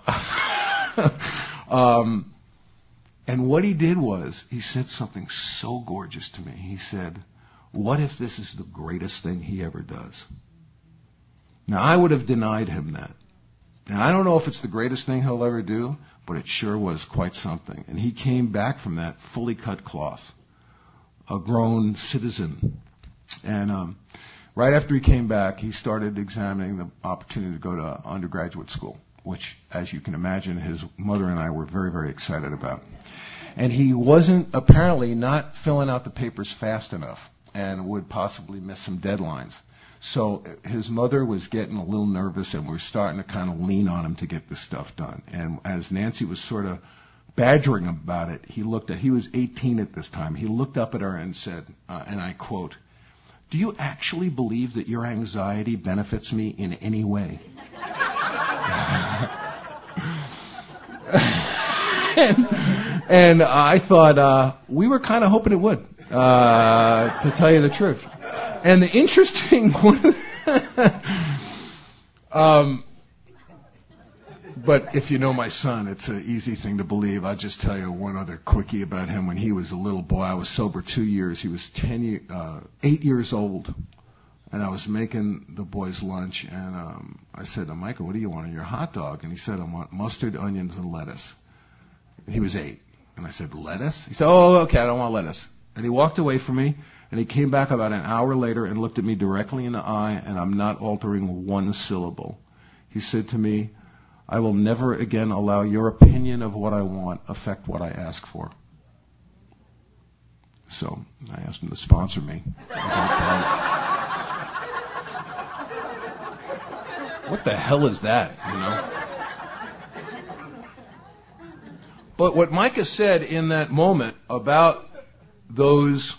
what he did was, he said something so gorgeous to me. He said, what if this is the greatest thing he ever does? Now, I would have denied him that. And I don't know if it's the greatest thing he'll ever do, but it sure was quite something. And he came back from that fully cut cloth, a grown citizen. And right after he came back, he started examining the opportunity to go to undergraduate school, which, as you can imagine, his mother and I were very, very excited about. And he wasn't apparently not filling out the papers fast enough and would possibly miss some deadlines. So his mother was getting a little nervous, and we're starting to kind of lean on him to get this stuff done. And as Nancy was sort of badgering him about it, he was 18 at this time. He looked up at her and said, and I quote, "Do you actually believe that your anxiety benefits me in any way?" and I thought we were kind of hoping it would, to tell you the truth. And the interesting one, but if you know my son, it's an easy thing to believe. I'll just tell you one other quickie about him. When he was a little boy, I was sober 2 years. He was 8 years old, and I was making the boys lunch, and I said to Michael, "What do you want in your hot dog?" And he said, "I want mustard, onions, and lettuce." And he was 8. And I said, "Lettuce?" He said, "Oh, okay, I don't want lettuce." And he walked away from me, and he came back about an hour later and looked at me directly in the eye, and I'm not altering one syllable. He said to me, "I will never again allow your opinion of what I want affect what I ask for." So I asked him to sponsor me. What the hell is that, But what Micah said in that moment about those,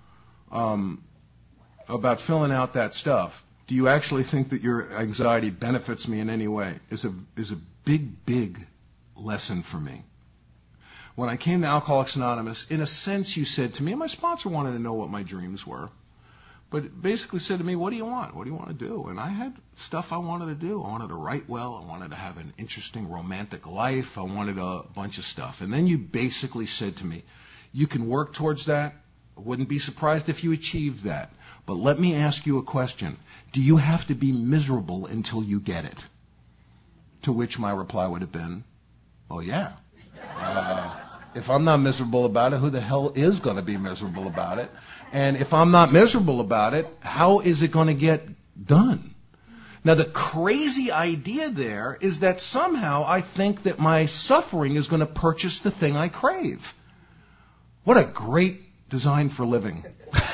about filling out that stuff, do you actually think that your anxiety benefits me in any way, is a big, big lesson for me. When I came to Alcoholics Anonymous, in a sense you said to me, and my sponsor wanted to know what my dreams were, but basically said to me, what do you want? What do you want to do? And I had stuff I wanted to do. I wanted to write well. I wanted to have an interesting romantic life. I wanted a bunch of stuff. And then you basically said to me, you can work towards that. I wouldn't be surprised if you achieved that. But let me ask you a question. Do you have to be miserable until you get it? To which my reply would have been, oh, yeah. If I'm not miserable about it, who the hell is going to be miserable about it? And if I'm not miserable about it, how is it going to get done? Now, the crazy idea there is that somehow I think that my suffering is going to purchase the thing I crave. What a great design for living.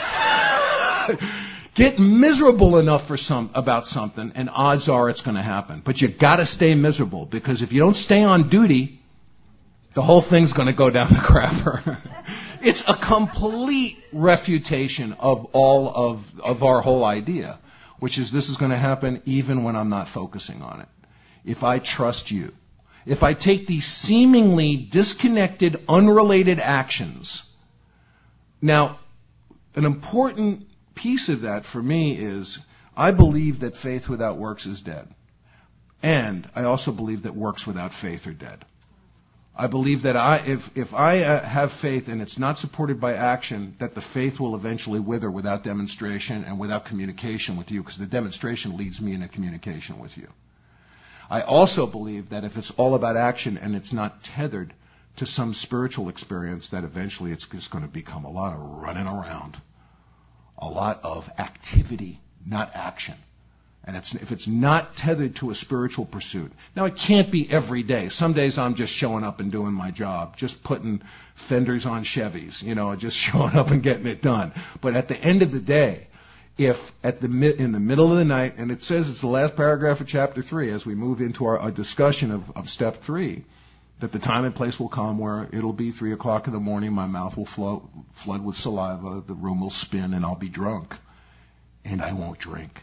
Get miserable enough about something, and odds are it's going to happen. But you got to stay miserable, because if you don't stay on duty, the whole thing's going to go down the crapper. It's a complete refutation of all of our whole idea, which is this is going to happen even when I'm not focusing on it. If I trust you, if I take these seemingly disconnected, unrelated actions. Now, an important piece of that for me is I believe that faith without works is dead. And I also believe that works without faith are dead. I believe that if I have faith and it's not supported by action, that the faith will eventually wither without demonstration and without communication with you, because the demonstration leads me into communication with you. I also believe that if it's all about action and it's not tethered to some spiritual experience, that eventually it's just going to become a lot of running around, a lot of activity, not action. And if it's not tethered to a spiritual pursuit. Now, it can't be every day. Some days I'm just showing up and doing my job, just putting fenders on Chevys, just showing up and getting it done. But at the end of the day, if in the middle of the night, and it says it's the last paragraph of chapter 3 as we move into our discussion of step 3, that the time and place will come where it'll be 3 o'clock in the morning, my mouth will flood with saliva, the room will spin, and I'll be drunk. And I won't drink.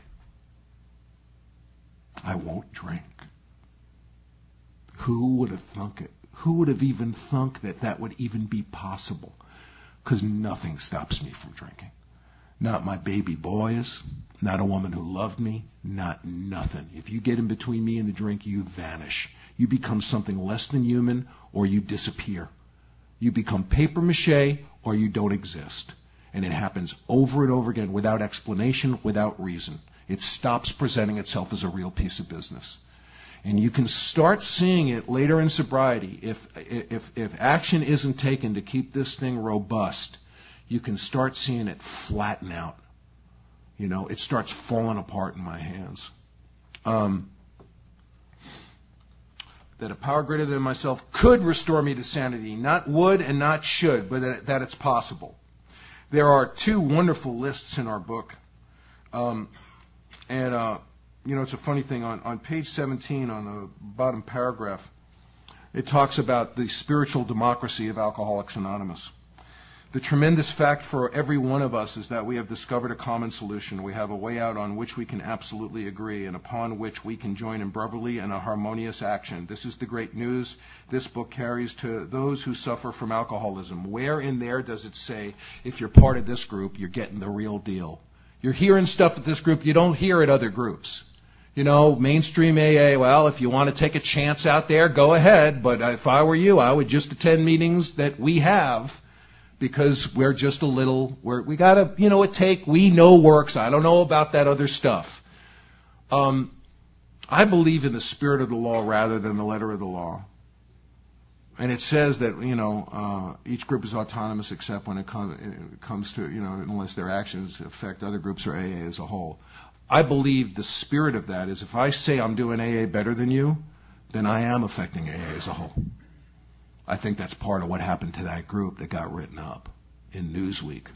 I won't drink. Who would have thunk it? Who would have even thunk that that would even be possible? Because nothing stops me from drinking. Not my baby boys, not a woman who loved me, not nothing. If you get in between me and the drink, you vanish. You become something less than human, or you disappear. You become paper mache, or you don't exist. And it happens over and over again without explanation, without reason. It stops presenting itself as a real piece of business. And you can start seeing it later in sobriety. If action isn't taken to keep this thing robust, you can start seeing it flatten out. It starts falling apart in my hands. That a power greater than myself could restore me to sanity. Not would and not should, but that it's possible. There are 2 wonderful lists in our book. It's a funny thing. On page 17, on the bottom paragraph, it talks about the spiritual democracy of Alcoholics Anonymous. The tremendous fact for every one of us is that we have discovered a common solution. We have a way out on which we can absolutely agree and upon which we can join in brotherly and a harmonious action. This is the great news this book carries to those who suffer from alcoholism. Where in there does it say, if you're part of this group, you're getting the real deal? You're hearing stuff at this group you don't hear at other groups. Mainstream AA, well, if you want to take a chance out there, go ahead. But if I were you, I would just attend meetings that we have, because we're just we got to, we know works. I don't know about that other stuff. I believe in the spirit of the law rather than the letter of the law. And it says that, each group is autonomous except when it comes to, unless their actions affect other groups or AA as a whole. I believe the spirit of that is if I say I'm doing AA better than you, then I am affecting AA as a whole. I think that's part of what happened to that group that got written up in Newsweek.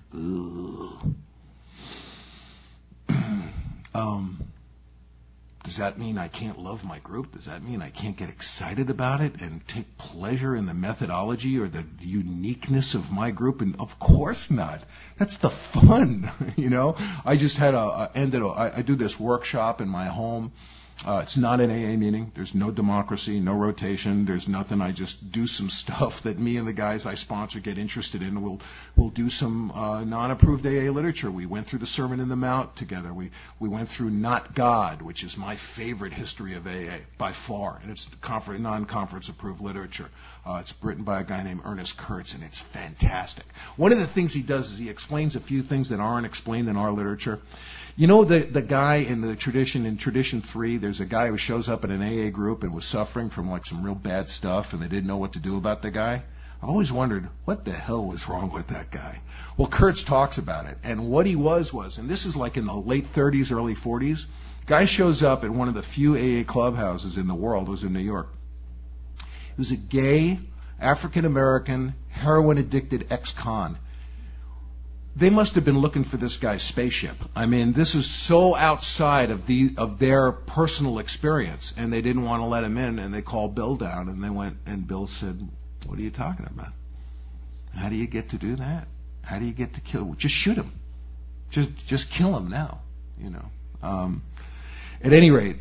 Does that mean I can't love my group? Does that mean I can't get excited about it and take pleasure in the methodology or the uniqueness of my group? And of course not. That's the fun, I just had I do this workshop in my home. It's not an AA meeting. There's no democracy, no rotation. There's nothing. I just do some stuff that me and the guys I sponsor get interested in. We'll do some non-approved AA literature. We went through the Sermon on the Mount together. We went through Not God, which is my favorite history of AA by far, and it's non-conference approved literature. It's written by a guy named Ernest Kurtz, and it's fantastic. One of the things he does is he explains a few things that aren't explained in our literature. The guy in Tradition 3, there's a guy who shows up in an AA group and was suffering from some real bad stuff, and they didn't know what to do about the guy. I always wondered, what the hell was wrong with that guy? Well, Kurtz talks about it, and what he was, and this is like in the late 30s, early 40s, guy shows up at one of the few AA clubhouses in the world, it was in New York. He was a gay, African-American, heroin-addicted ex-con. They must have been looking for this guy's spaceship. I mean, this is so outside of their personal experience, and they didn't want to let him in, and they called Bill down, and they went, and Bill said, "What are you talking about? How do you get to do that? How do you get to kill? Just shoot him. Just kill him now." You know. At any rate,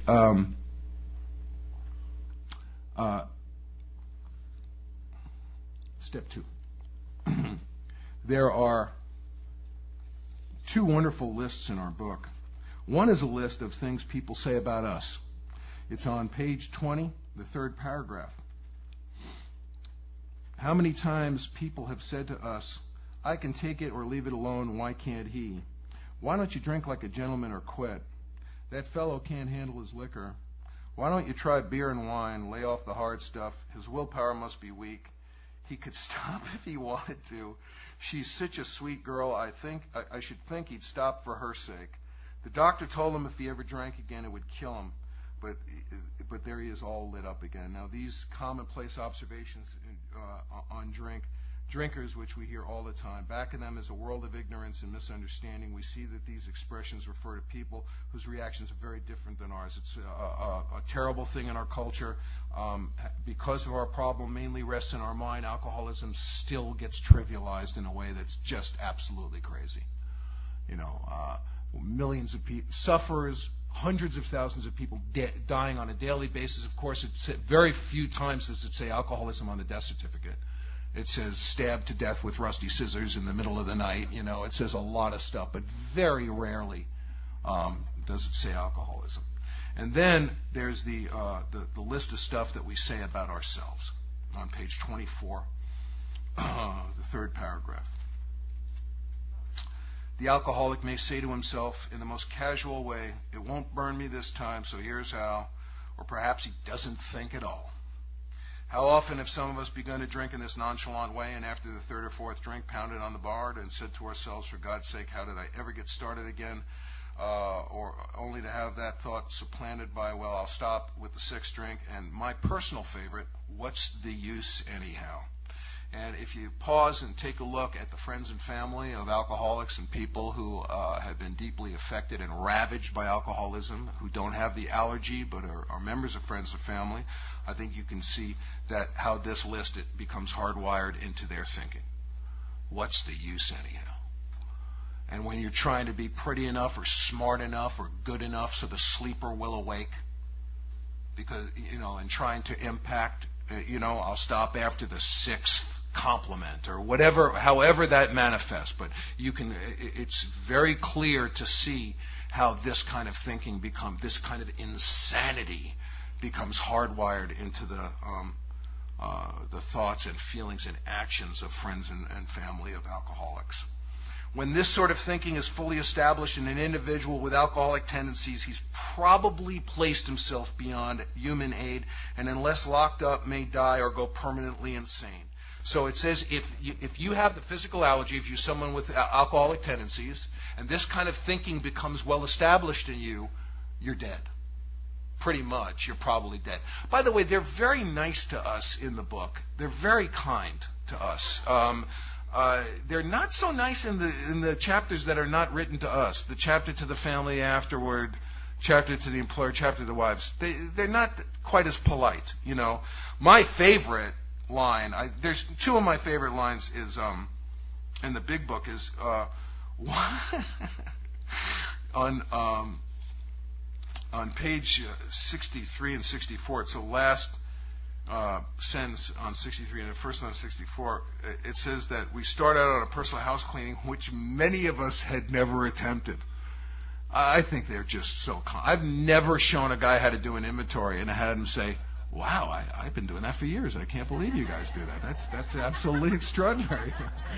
step 2. There are 2 wonderful lists in our book. One is a list of things people say about us. It's on page 20, the 3rd paragraph. How many times people have said to us, "I can take it or leave it alone, why can't he? Why don't you drink like a gentleman or quit? That fellow can't handle his liquor. Why don't you try beer and wine, lay off the hard stuff? His willpower must be weak. He could stop if he wanted to. She's such a sweet girl, I should think he'd stop for her sake. The doctor told him if he ever drank again, it would kill him. But there he is, all lit up again." Now, these commonplace observations on drinkers, which we hear all the time, back in them is a world of ignorance and misunderstanding. We see that these expressions refer to people whose reactions are very different than ours. It's a terrible thing in our culture. Because of our problem mainly rests in our mind, alcoholism still gets trivialized in a way that's just absolutely crazy. You know, millions of people, sufferers, hundreds of thousands of people dying on a daily basis. Of course, it's very few times does it say alcoholism on the death certificate. It says stabbed to death with rusty scissors in the middle of the night. You know, it says a lot of stuff, but very rarely does it say alcoholism. And then there's the list of stuff that we say about ourselves on page 24, the 3rd paragraph. The alcoholic may say to himself in the most casual way, "It won't burn me this time, so here's how." Or perhaps he doesn't think at all. How often have some of us begun to drink in this nonchalant way, and after the 3rd or 4th drink, pounded on the bar and said to ourselves, "For God's sake, how did I ever get started again?" Or only to have that thought supplanted by, "Well, I'll stop with the 6th drink." And my personal favorite, "What's the use anyhow?" And if you pause and take a look at the friends and family of alcoholics and people who have been deeply affected and ravaged by alcoholism, who don't have the allergy but are members of friends and family, I think you can see that how this list it becomes hardwired into their thinking. What's the use anyhow? And when you're trying to be pretty enough or smart enough or good enough so the sleeper will awake, because, you know, and trying to impact, I'll stop after the 6th compliment or whatever, however that manifests. But it's very clear to see how this kind of thinking this kind of insanity becomes hardwired into the thoughts and feelings and actions of friends and family of alcoholics. When this sort of thinking is fully established in an individual with alcoholic tendencies, he's probably placed himself beyond human aid, and unless locked up, may die or go permanently insane. So it says if you have the physical allergy, if you're someone with alcoholic tendencies, and this kind of thinking becomes well established in you, you're dead. Pretty much, you're probably dead. By the way, they're very nice to us in the book. They're very kind to us. They're not so nice in the chapters that are not written to us. The chapter to the family afterward, chapter to the employer, chapter to the wives. They're not quite as polite, you know. My favorite line, there's 2 of my favorite lines is in the big book is on page 63 and 64. It's the last sentence on 63 and the first on 64. It says that we start out on a personal house cleaning, which many of us had never attempted. I think they're just so I've never shown a guy how to do an inventory and I had him say, "Wow, I've been doing that for years. I can't believe you guys do that. That's absolutely extraordinary."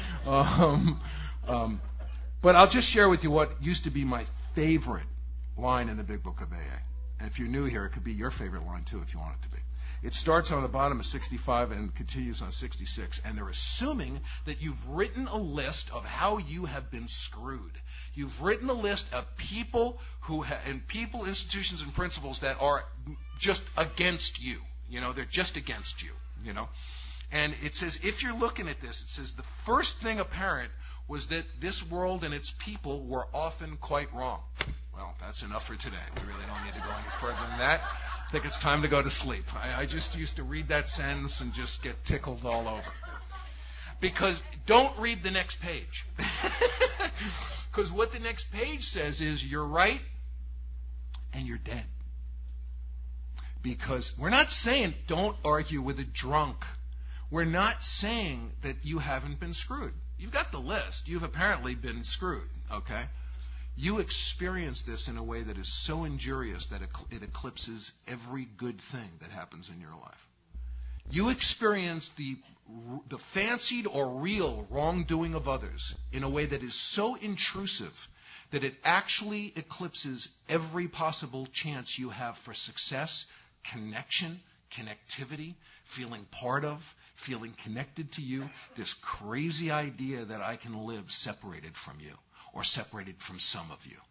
But I'll just share with you what used to be my favorite line in the Big Book of AA. And if you're new here, it could be your favorite line too if you want it to be. It starts on the bottom of 65 and continues on 66, and they're assuming that you've written a list of how you have been screwed. You've written a list of people and people, institutions, and principles that are just against you. They're just against you. And it says, if you're looking at this, it says the first thing apparent was that this world and its people were often quite wrong. Well, that's enough for today. We really don't need to go any further than that. I think it's time to go to sleep. I just used to read that sentence and just get tickled all over. Because don't read the next page. Because what the next page says is you're right and you're dead. Because we're not saying don't argue with a drunk. We're not saying that you haven't been screwed. You've got the list. You've apparently been screwed, okay? You experience this in a way that is so injurious that it eclipses every good thing that happens in your life. You experience the fancied or real wrongdoing of others in a way that is so intrusive that it actually eclipses every possible chance you have for success, connection, connectivity, feeling part of, feeling connected to you, this crazy idea that I can live separated from you or separated from some of you.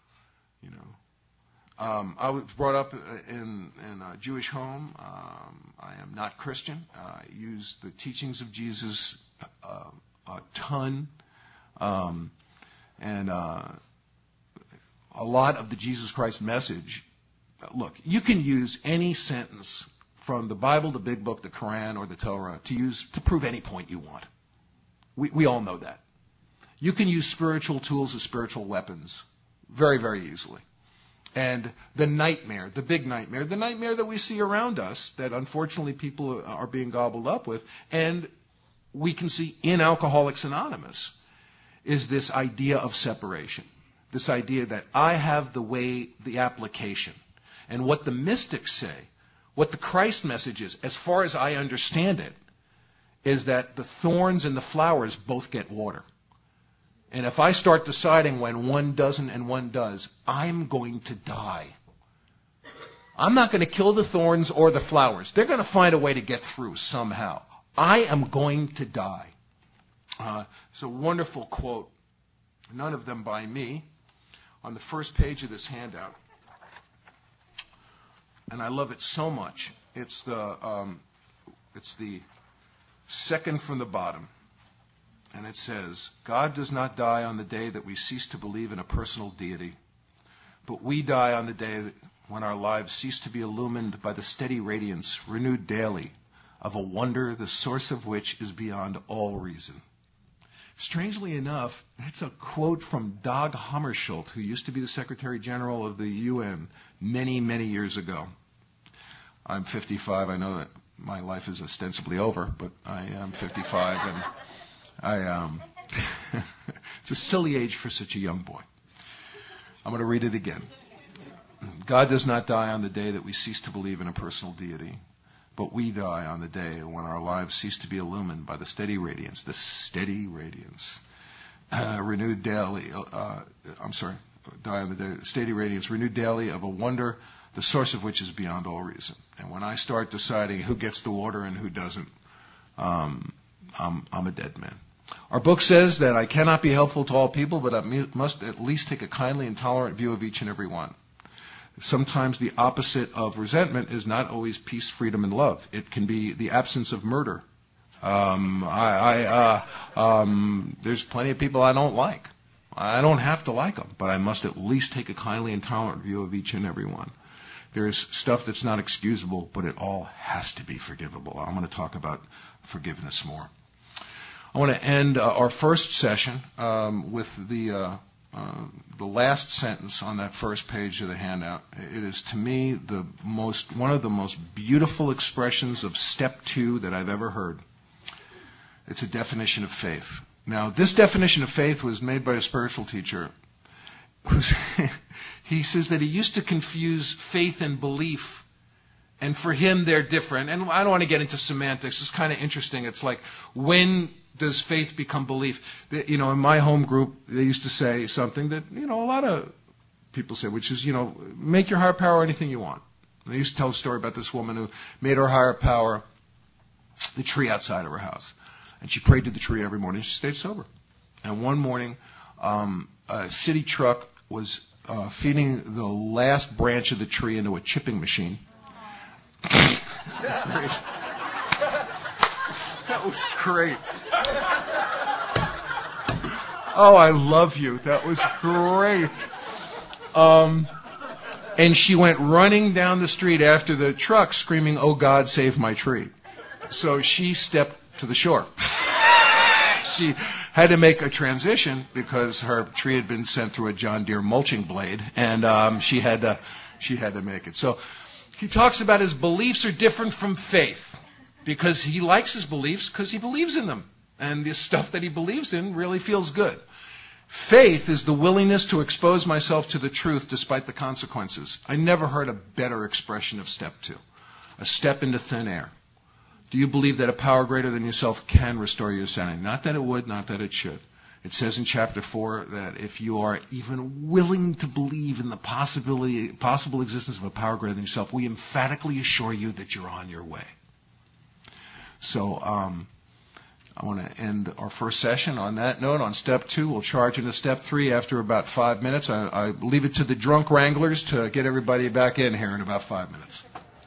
I was brought up in a Jewish home. I am not Christian. I use the teachings of Jesus a ton. And a lot of the Jesus Christ message, look, you can use any sentence from the Bible, the Big Book, the Quran, or the Torah to prove any point you want. We all know that. You can use spiritual tools as spiritual weapons very, very easily. And the nightmare, the big nightmare, the nightmare that we see around us that unfortunately people are being gobbled up with, and we can see in Alcoholics Anonymous, is this idea of separation. This idea that I have the application. And what the mystics say, what the Christ message is, as far as I understand it, is that the thorns and the flowers both get water. And if I start deciding when one doesn't and one does, I'm going to die. I'm not going to kill the thorns or the flowers. They're going to find a way to get through somehow. I am going to die. It's a wonderful quote, none of them by me, on the first page of this handout. And I love it so much. It's the second from the bottom. And it says, God does not die on the day that we cease to believe in a personal deity, but we die on the day when our lives cease to be illumined by the steady radiance, renewed daily, of a wonder the source of which is beyond all reason. Strangely enough, that's a quote from Dag Hammarskjöld, who used to be the Secretary General of the UN many, many years ago. I'm 55. I know that my life is ostensibly over, but I am 55, and it's a silly age for such a young boy. I'm going to read it again. God does not die on the day that we cease to believe in a personal deity, but we die on the day when our lives cease to be illumined by the steady radiance, renewed daily, die on the day, steady radiance, renewed daily of a wonder, the source of which is beyond all reason. And when I start deciding who gets the water and who doesn't, I'm a dead man. Our book says that I cannot be helpful to all people, but I must at least take a kindly and tolerant view of each and every one. Sometimes the opposite of resentment is not always peace, freedom, and love. It can be the absence of murder. There's plenty of people I don't like. I don't have to like them, but I must at least take a kindly and tolerant view of each and every one. There's stuff that's not excusable, but it all has to be forgivable. I'm going to talk about forgiveness more. I want to end our first session with the last sentence on that first page of the handout. It is, to me, one of the most beautiful expressions of step 2 that I've ever heard. It's a definition of faith. Now, this definition of faith was made by a spiritual teacher. He says that he used to confuse faith and belief, and for him they're different. And I don't want to get into semantics. It's kind of interesting. It's like, when does faith become belief? In my home group, they used to say something that, a lot of people say, which is, make your higher power anything you want. They used to tell a story about this woman who made her higher power the tree outside of her house. And she prayed to the tree every morning. She stayed sober. And one morning, a city truck was feeding the last branch of the tree into a chipping machine. That's great. That was great. Oh, I love you. That was great. And she went running down the street after the truck screaming, "Oh God, save my tree." So she stepped to the shore. She had to make a transition because her tree had been sent through a John Deere mulching blade, and she had to make it. So he talks about his beliefs are different from faith because he likes his beliefs because he believes in them, and the stuff that he believes in really feels good. Faith is the willingness to expose myself to the truth despite the consequences. I never heard a better expression of step 2. A step into thin air. Do you believe that a power greater than yourself can restore your sanity? Not that it would, not that it should. It says in chapter 4 that if you are even willing to believe in the possible existence of a power greater than yourself, we emphatically assure you that you're on your way. So I want to end our first session on that note. On step 2, we'll charge into step 3 after about 5 minutes. I leave it to the drunk wranglers to get everybody back in here in about 5 minutes.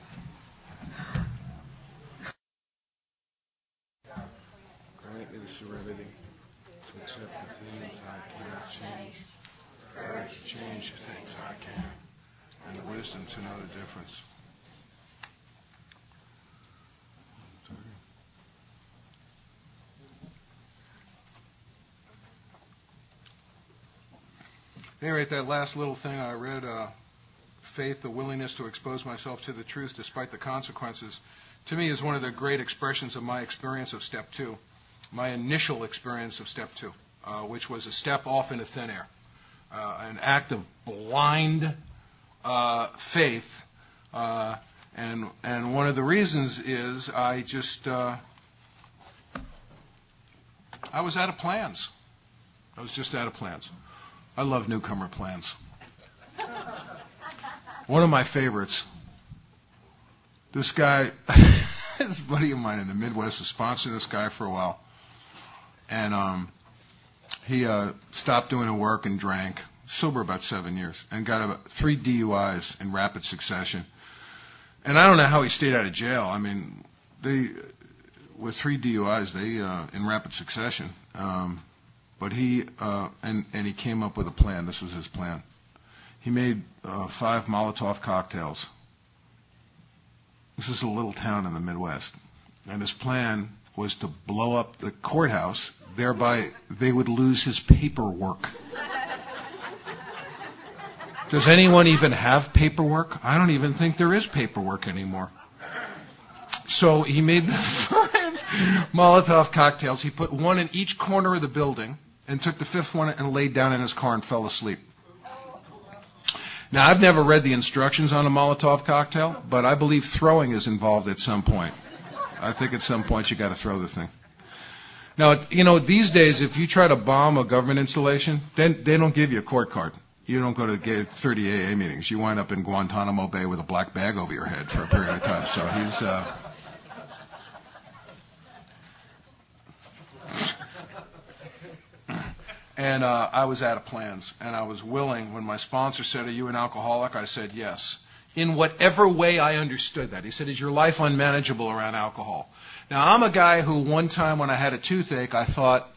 Grant me the serenity to accept the things I cannot change, courage to change the things I can, and the wisdom to know the difference. Anyway, that last little thing I read, faith, the willingness to expose myself to the truth despite the consequences, to me is one of the great expressions of my experience of step 2, my initial experience of step 2, which was a step off into thin air, an act of blind faith. And one of the reasons is I was out of plans. I was just out of plans. I love newcomer plans. One of my favorites, this guy, this buddy of mine in the Midwest was sponsoring this guy for a while. And he stopped doing the work and drank, sober about 7 years, and got about 3 DUIs in rapid succession. And I don't know how he stayed out of jail. I mean, with 3 DUIs, in rapid succession. But he came up with a plan. This was his plan. He made 5 Molotov cocktails. This is a little town in the Midwest. And his plan was to blow up the courthouse. Thereby, they would lose his paperwork. Does anyone even have paperwork? I don't even think there is paperwork anymore. So he made the 5 Molotov cocktails. He put 1 in each corner of the building and took the 5th one and laid down in his car and fell asleep. Now, I've never read the instructions on a Molotov cocktail, but I believe throwing is involved at some point. I think at some point you got to throw the thing. Now, these days, if you try to bomb a government installation, then they don't give you a court card. You don't go to 30 AA meetings. You wind up in Guantanamo Bay with a black bag over your head for a period of time. So he's... And I was out of plans, and I was willing. When my sponsor said, "Are you an alcoholic?" I said, "Yes." In whatever way I understood that. He said, "Is your life unmanageable around alcohol?" Now, I'm a guy who one time when I had a toothache, I thought,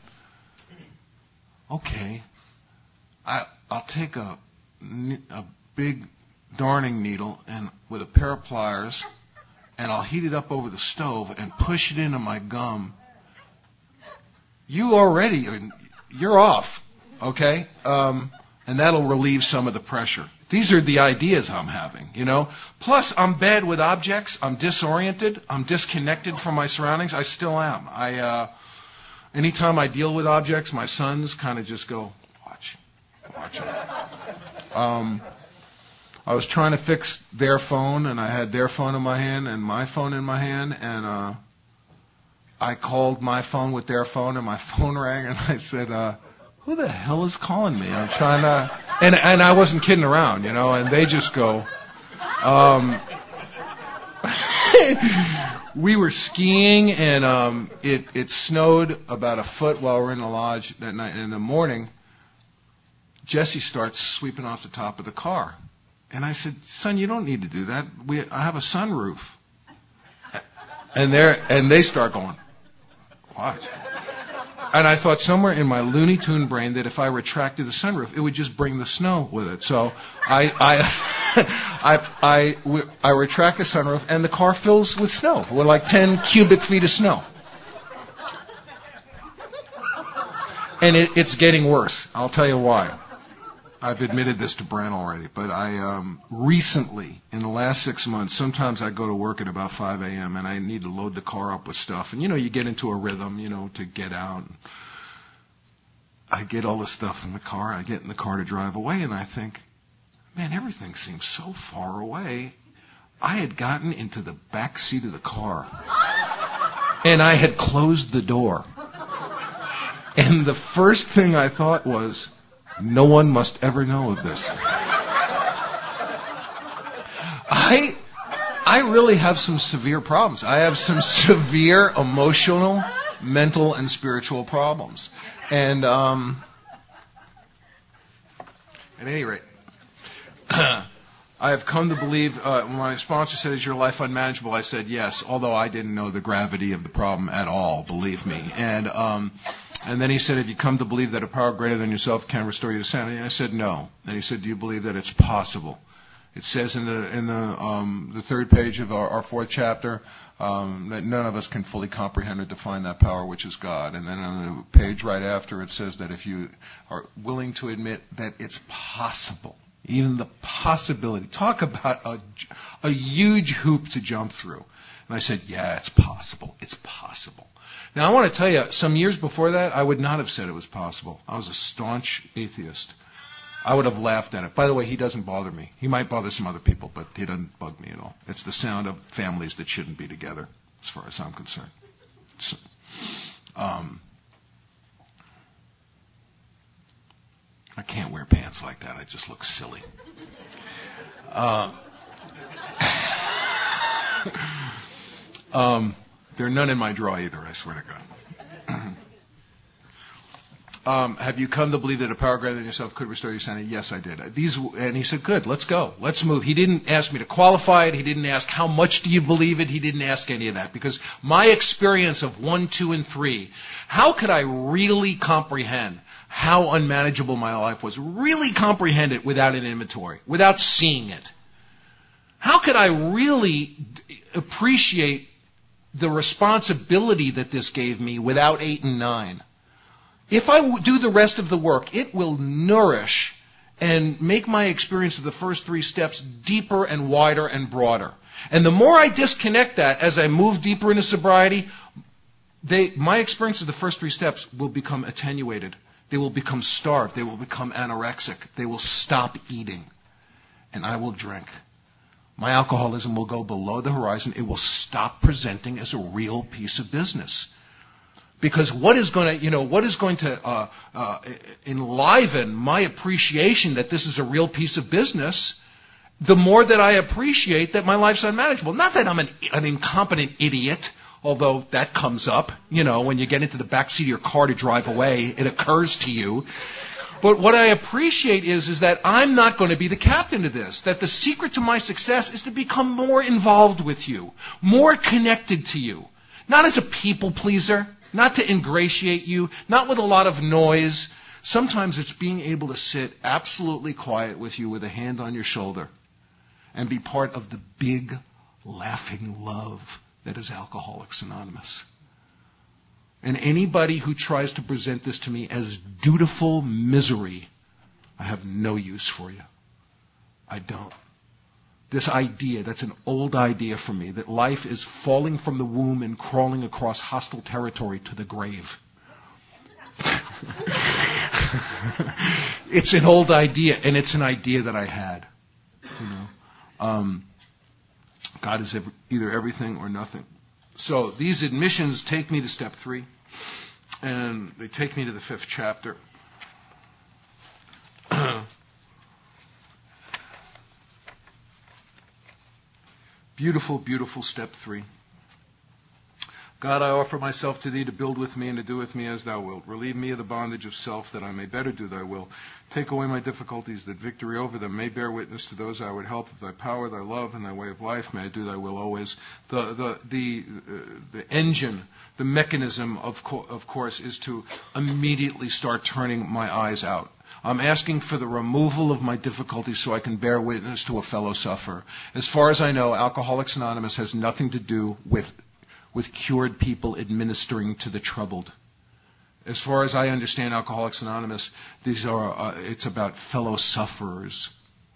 okay, I'll take a big darning needle and with a pair of pliers, and I'll heat it up over the stove and push it into my gum. You're off, okay? And that'll relieve some of the pressure. These are the ideas I'm having, Plus, I'm bad with objects. I'm disoriented. I'm disconnected from my surroundings. I still am. Anytime I deal with objects, my sons kind of just go, watch it. I was trying to fix their phone, and I had their phone in my hand and my phone in my hand, and I called my phone with their phone, and my phone rang, and I said, who the hell is calling me? I'm trying to, and I wasn't kidding around, and they just go, We were skiing, and it snowed about a foot while we were in the lodge that night. And in the morning, Jesse starts sweeping off the top of the car. And I said, son, you don't need to do that. I have a sunroof. And they start going, what? And I thought somewhere in my Looney Tune brain that if I retracted the sunroof, it would just bring the snow with it. So I retract the sunroof, and the car fills with snow, with like 10 cubic feet of snow. And it's getting worse. I'll tell you why. I've admitted this to Brant already, but I recently, in the last 6 months, sometimes I go to work at about 5 a.m. and I need to load the car up with stuff. And, you get into a rhythm, to get out. I get all the stuff in the car. I get in the car to drive away, and I think, man, everything seems so far away. I had gotten into the back seat of the car, and I had closed the door. And the first thing I thought was, no one must ever know of this. I really have some severe problems. I have some severe emotional, mental, and spiritual problems. And at any rate, I have come to believe, when my sponsor said, is your life unmanageable? I said yes, although I didn't know the gravity of the problem at all, believe me. And then he said, have you come to believe that a power greater than yourself can restore you to sanity? And I said, no. And he said, do you believe that it's possible? It says in the third page of our fourth chapter that none of us can fully comprehend or define that power, which is God. And then on the page right after, it says that if you are willing to admit that it's possible, even the possibility, talk about a huge hoop to jump through. And I said, yeah, it's possible. It's possible. Now, I want to tell you, some years before that, I would not have said it was possible. I was a staunch atheist. I would have laughed at it. By the way, he doesn't bother me. He might bother some other people, but he doesn't bug me at all. It's the sound of families that shouldn't be together, as far as I'm concerned. So, I can't wear pants like that. I just look silly. There are none in my drawer either, I swear to God. Have you come to believe that a power greater than yourself could restore your sanity? Yes, I did. And he said, good, let's go. Let's move. He didn't ask me to qualify it. He didn't ask how much do you believe it. He didn't ask any of that. Because my experience of 1, 2, and 3, how could I really comprehend how unmanageable my life was? Really comprehend it without an inventory, without seeing it? How could I really appreciate the responsibility that this gave me without 8 and 9? If I do the rest of the work, it will nourish and make my experience of the first 3 steps deeper and wider and broader. And the more I disconnect that as I move deeper into sobriety, my experience of the first 3 steps will become attenuated. They will become starved. They will become anorexic. They will stop eating. And I will drink. My alcoholism will go below the horizon. It will stop presenting as a real piece of business. Because what is going to enliven my appreciation that this is a real piece of business, the more that I appreciate that my life's unmanageable. Not that I'm an incompetent idiot, although that comes up, when you get into the backseat of your car to drive away, it occurs to you. But what I appreciate is that I'm not going to be the captain of this, that the secret to my success is to become more involved with you, more connected to you, not as a people pleaser, not to ingratiate you, not with a lot of noise. Sometimes it's being able to sit absolutely quiet with you with a hand on your shoulder and be part of the big, laughing love that is Alcoholics Anonymous. And anybody who tries to present this to me as dutiful misery, I have no use for you. I don't. This idea, that's an old idea for me, that life is falling from the womb and crawling across hostile territory to the grave. It's an old idea, and it's an idea that I had. God is either everything or nothing. So these admissions take me to step 3, and they take me to the 5th chapter. Beautiful, beautiful step 3. God, I offer myself to thee to build with me and to do with me as thou wilt. Relieve me of the bondage of self, that I may better do thy will. Take away my difficulties, that victory over them may bear witness to those I would help. Of thy power, thy love, and thy way of life, may I do thy will always. The engine, the mechanism, of course, is to immediately start turning my eyes out. I'm asking for the removal of my difficulties so I can bear witness to a fellow sufferer. As far as I know, Alcoholics Anonymous has nothing to do with cured people administering to the troubled. As far as I understand Alcoholics Anonymous, it's about fellow sufferers.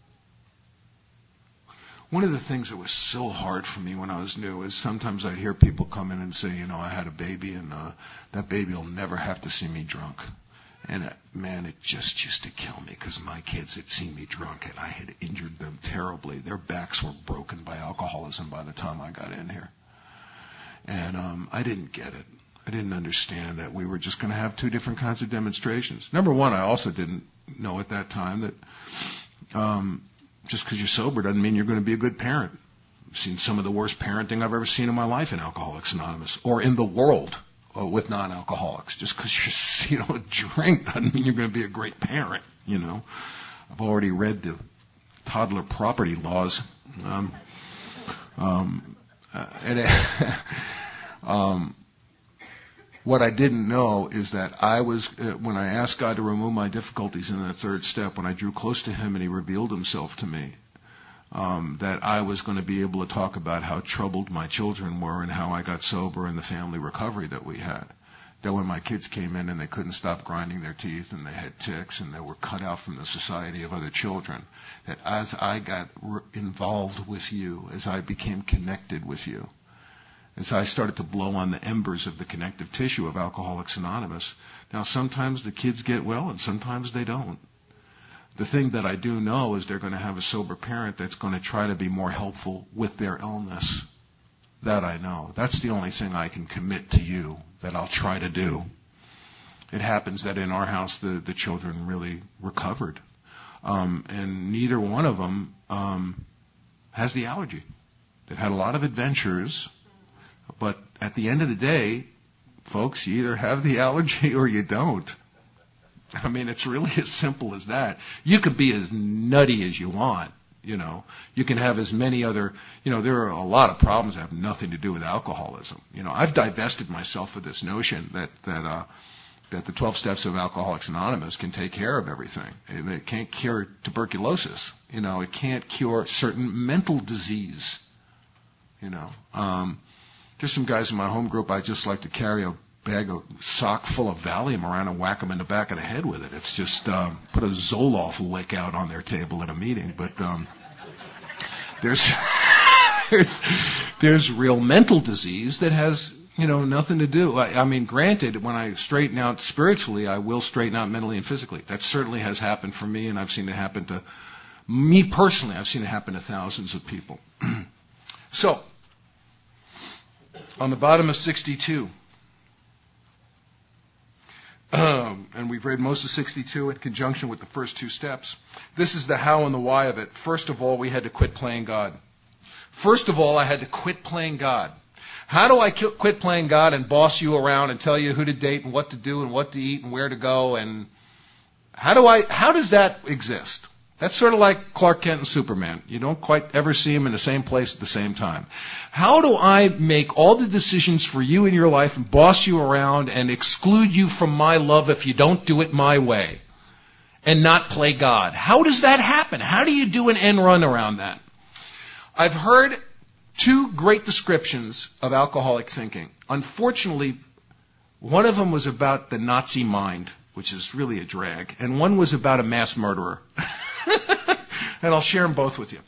One of the things that was so hard for me when I was new is sometimes I'd hear people come in and say, I had a baby and that baby will never have to see me drunk. And man, it just used to kill me because my kids had seen me drunk and I had injured them terribly. Their backs were broken by alcoholism by the time I got in here. And I didn't get it. I didn't understand that we were just going to have two different kinds of demonstrations. Number one, I also didn't know at that time that just because you're sober doesn't mean you're going to be a good parent. I've seen some of the worst parenting I've ever seen in my life in Alcoholics Anonymous or in the world with non-alcoholics. Just because you don't drink doesn't mean you're going to be a great parent. I've already read the toddler property laws. What I didn't know is that I was, when I asked God to remove my difficulties in that third step, when I drew close to Him and He revealed Himself to me, that I was going to be able to talk about how troubled my children were and how I got sober and the family recovery that we had. That when my kids came in and they couldn't stop grinding their teeth and they had tics and they were cut out from the society of other children, that as I got involved with you, as I became connected with you, as I started to blow on the embers of the connective tissue of Alcoholics Anonymous, now sometimes the kids get well and sometimes they don't. The thing that I do know is they're going to have a sober parent that's going to try to be more helpful with their illness. That I know. That's the only thing I can commit to you that I'll try to do. It happens that in our house the children really recovered. And neither one of them has the allergy. They've had a lot of adventures, but at the end of the day, folks, you either have the allergy or you don't. I mean, it's really as simple as that. You could be as nutty as you want. You can have as many other, there are a lot of problems that have nothing to do with alcoholism. I've divested myself of this notion that the 12 steps of Alcoholics Anonymous can take care of everything. It can't cure tuberculosis. It can't cure certain mental disease. There's some guys in my home group I just like to carry a sock full of Valium around and whack them in the back of the head with it. It's just put a Zoloft lick out on their table at a meeting. But there's real mental disease that has nothing to do. I mean, granted, when I straighten out spiritually, I will straighten out mentally and physically. That certainly has happened for me, and I've seen it happen to me personally. I've seen it happen to thousands of people. So, on the bottom of 62. And we've read most of 62 in conjunction with the first two steps. This is the how and the why of it. First of all, we had to quit playing God. First of all, I had to quit playing God. How do I quit playing God and boss you around and tell you who to date and what to do and what to eat and where to go? And how does that exist? That's sort of like Clark Kent and Superman. You don't quite ever see them in the same place at the same time. How do I make all the decisions for you in your life and boss you around and exclude you from my love if you don't do it my way and not play God? How does that happen? How do you do an end run around that? I've heard two great descriptions of alcoholic thinking. Unfortunately, one of them was about the Nazi mind, which is really a drag, and one was about a mass murderer. And I'll share them both with you.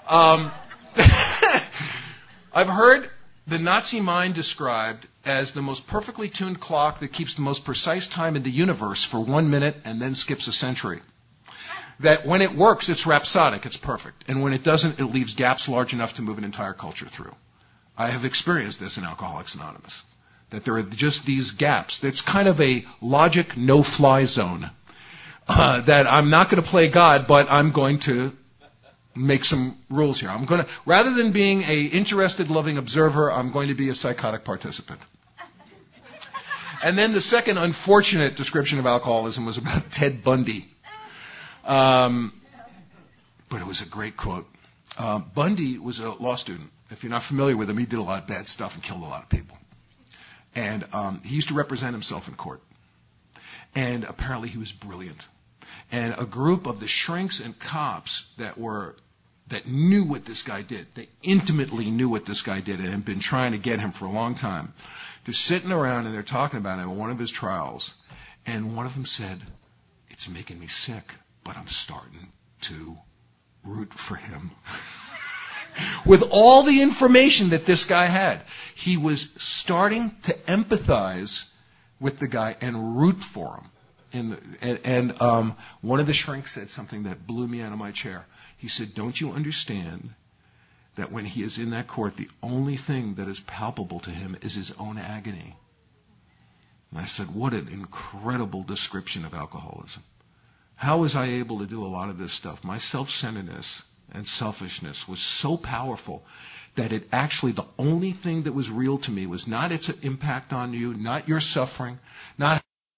I've heard the Nazi mind described as the most perfectly tuned clock that keeps the most precise time in the universe for 1 minute and then skips a century. That when it works, it's rhapsodic, it's perfect. And when it doesn't, it leaves gaps large enough to move an entire culture through. I have experienced this in Alcoholics Anonymous. That there are just these gaps. It's kind of a logic no-fly zone. That I'm not going to play God, but I'm going to make some rules here. I'm going to, rather than being a interested, loving observer, I'm going to be a psychotic participant. And then the second unfortunate description of alcoholism was about Ted Bundy. But it was a great quote. Bundy was a law student. If you're not familiar with him, he did a lot of bad stuff and killed a lot of people. And he used to represent himself in court. And apparently he was brilliant. And a group of the shrinks and cops that knew what this guy did, they intimately knew what this guy did and had been trying to get him for a long time. They're sitting around and they're talking about him in one of his trials. And one of them said, "It's making me sick, but I'm starting to root for him." With all the information that this guy had, he was starting to empathize with the guy and root for him. And one of the shrinks said something that blew me out of my chair. He said, "Don't you understand that when he is in that court, the only thing that is palpable to him is his own agony?" And I said, what an incredible description of alcoholism. How was I able to do a lot of this stuff? My self-centeredness and selfishness was so powerful that it actually, the only thing that was real to me was not its impact on you, not your suffering, not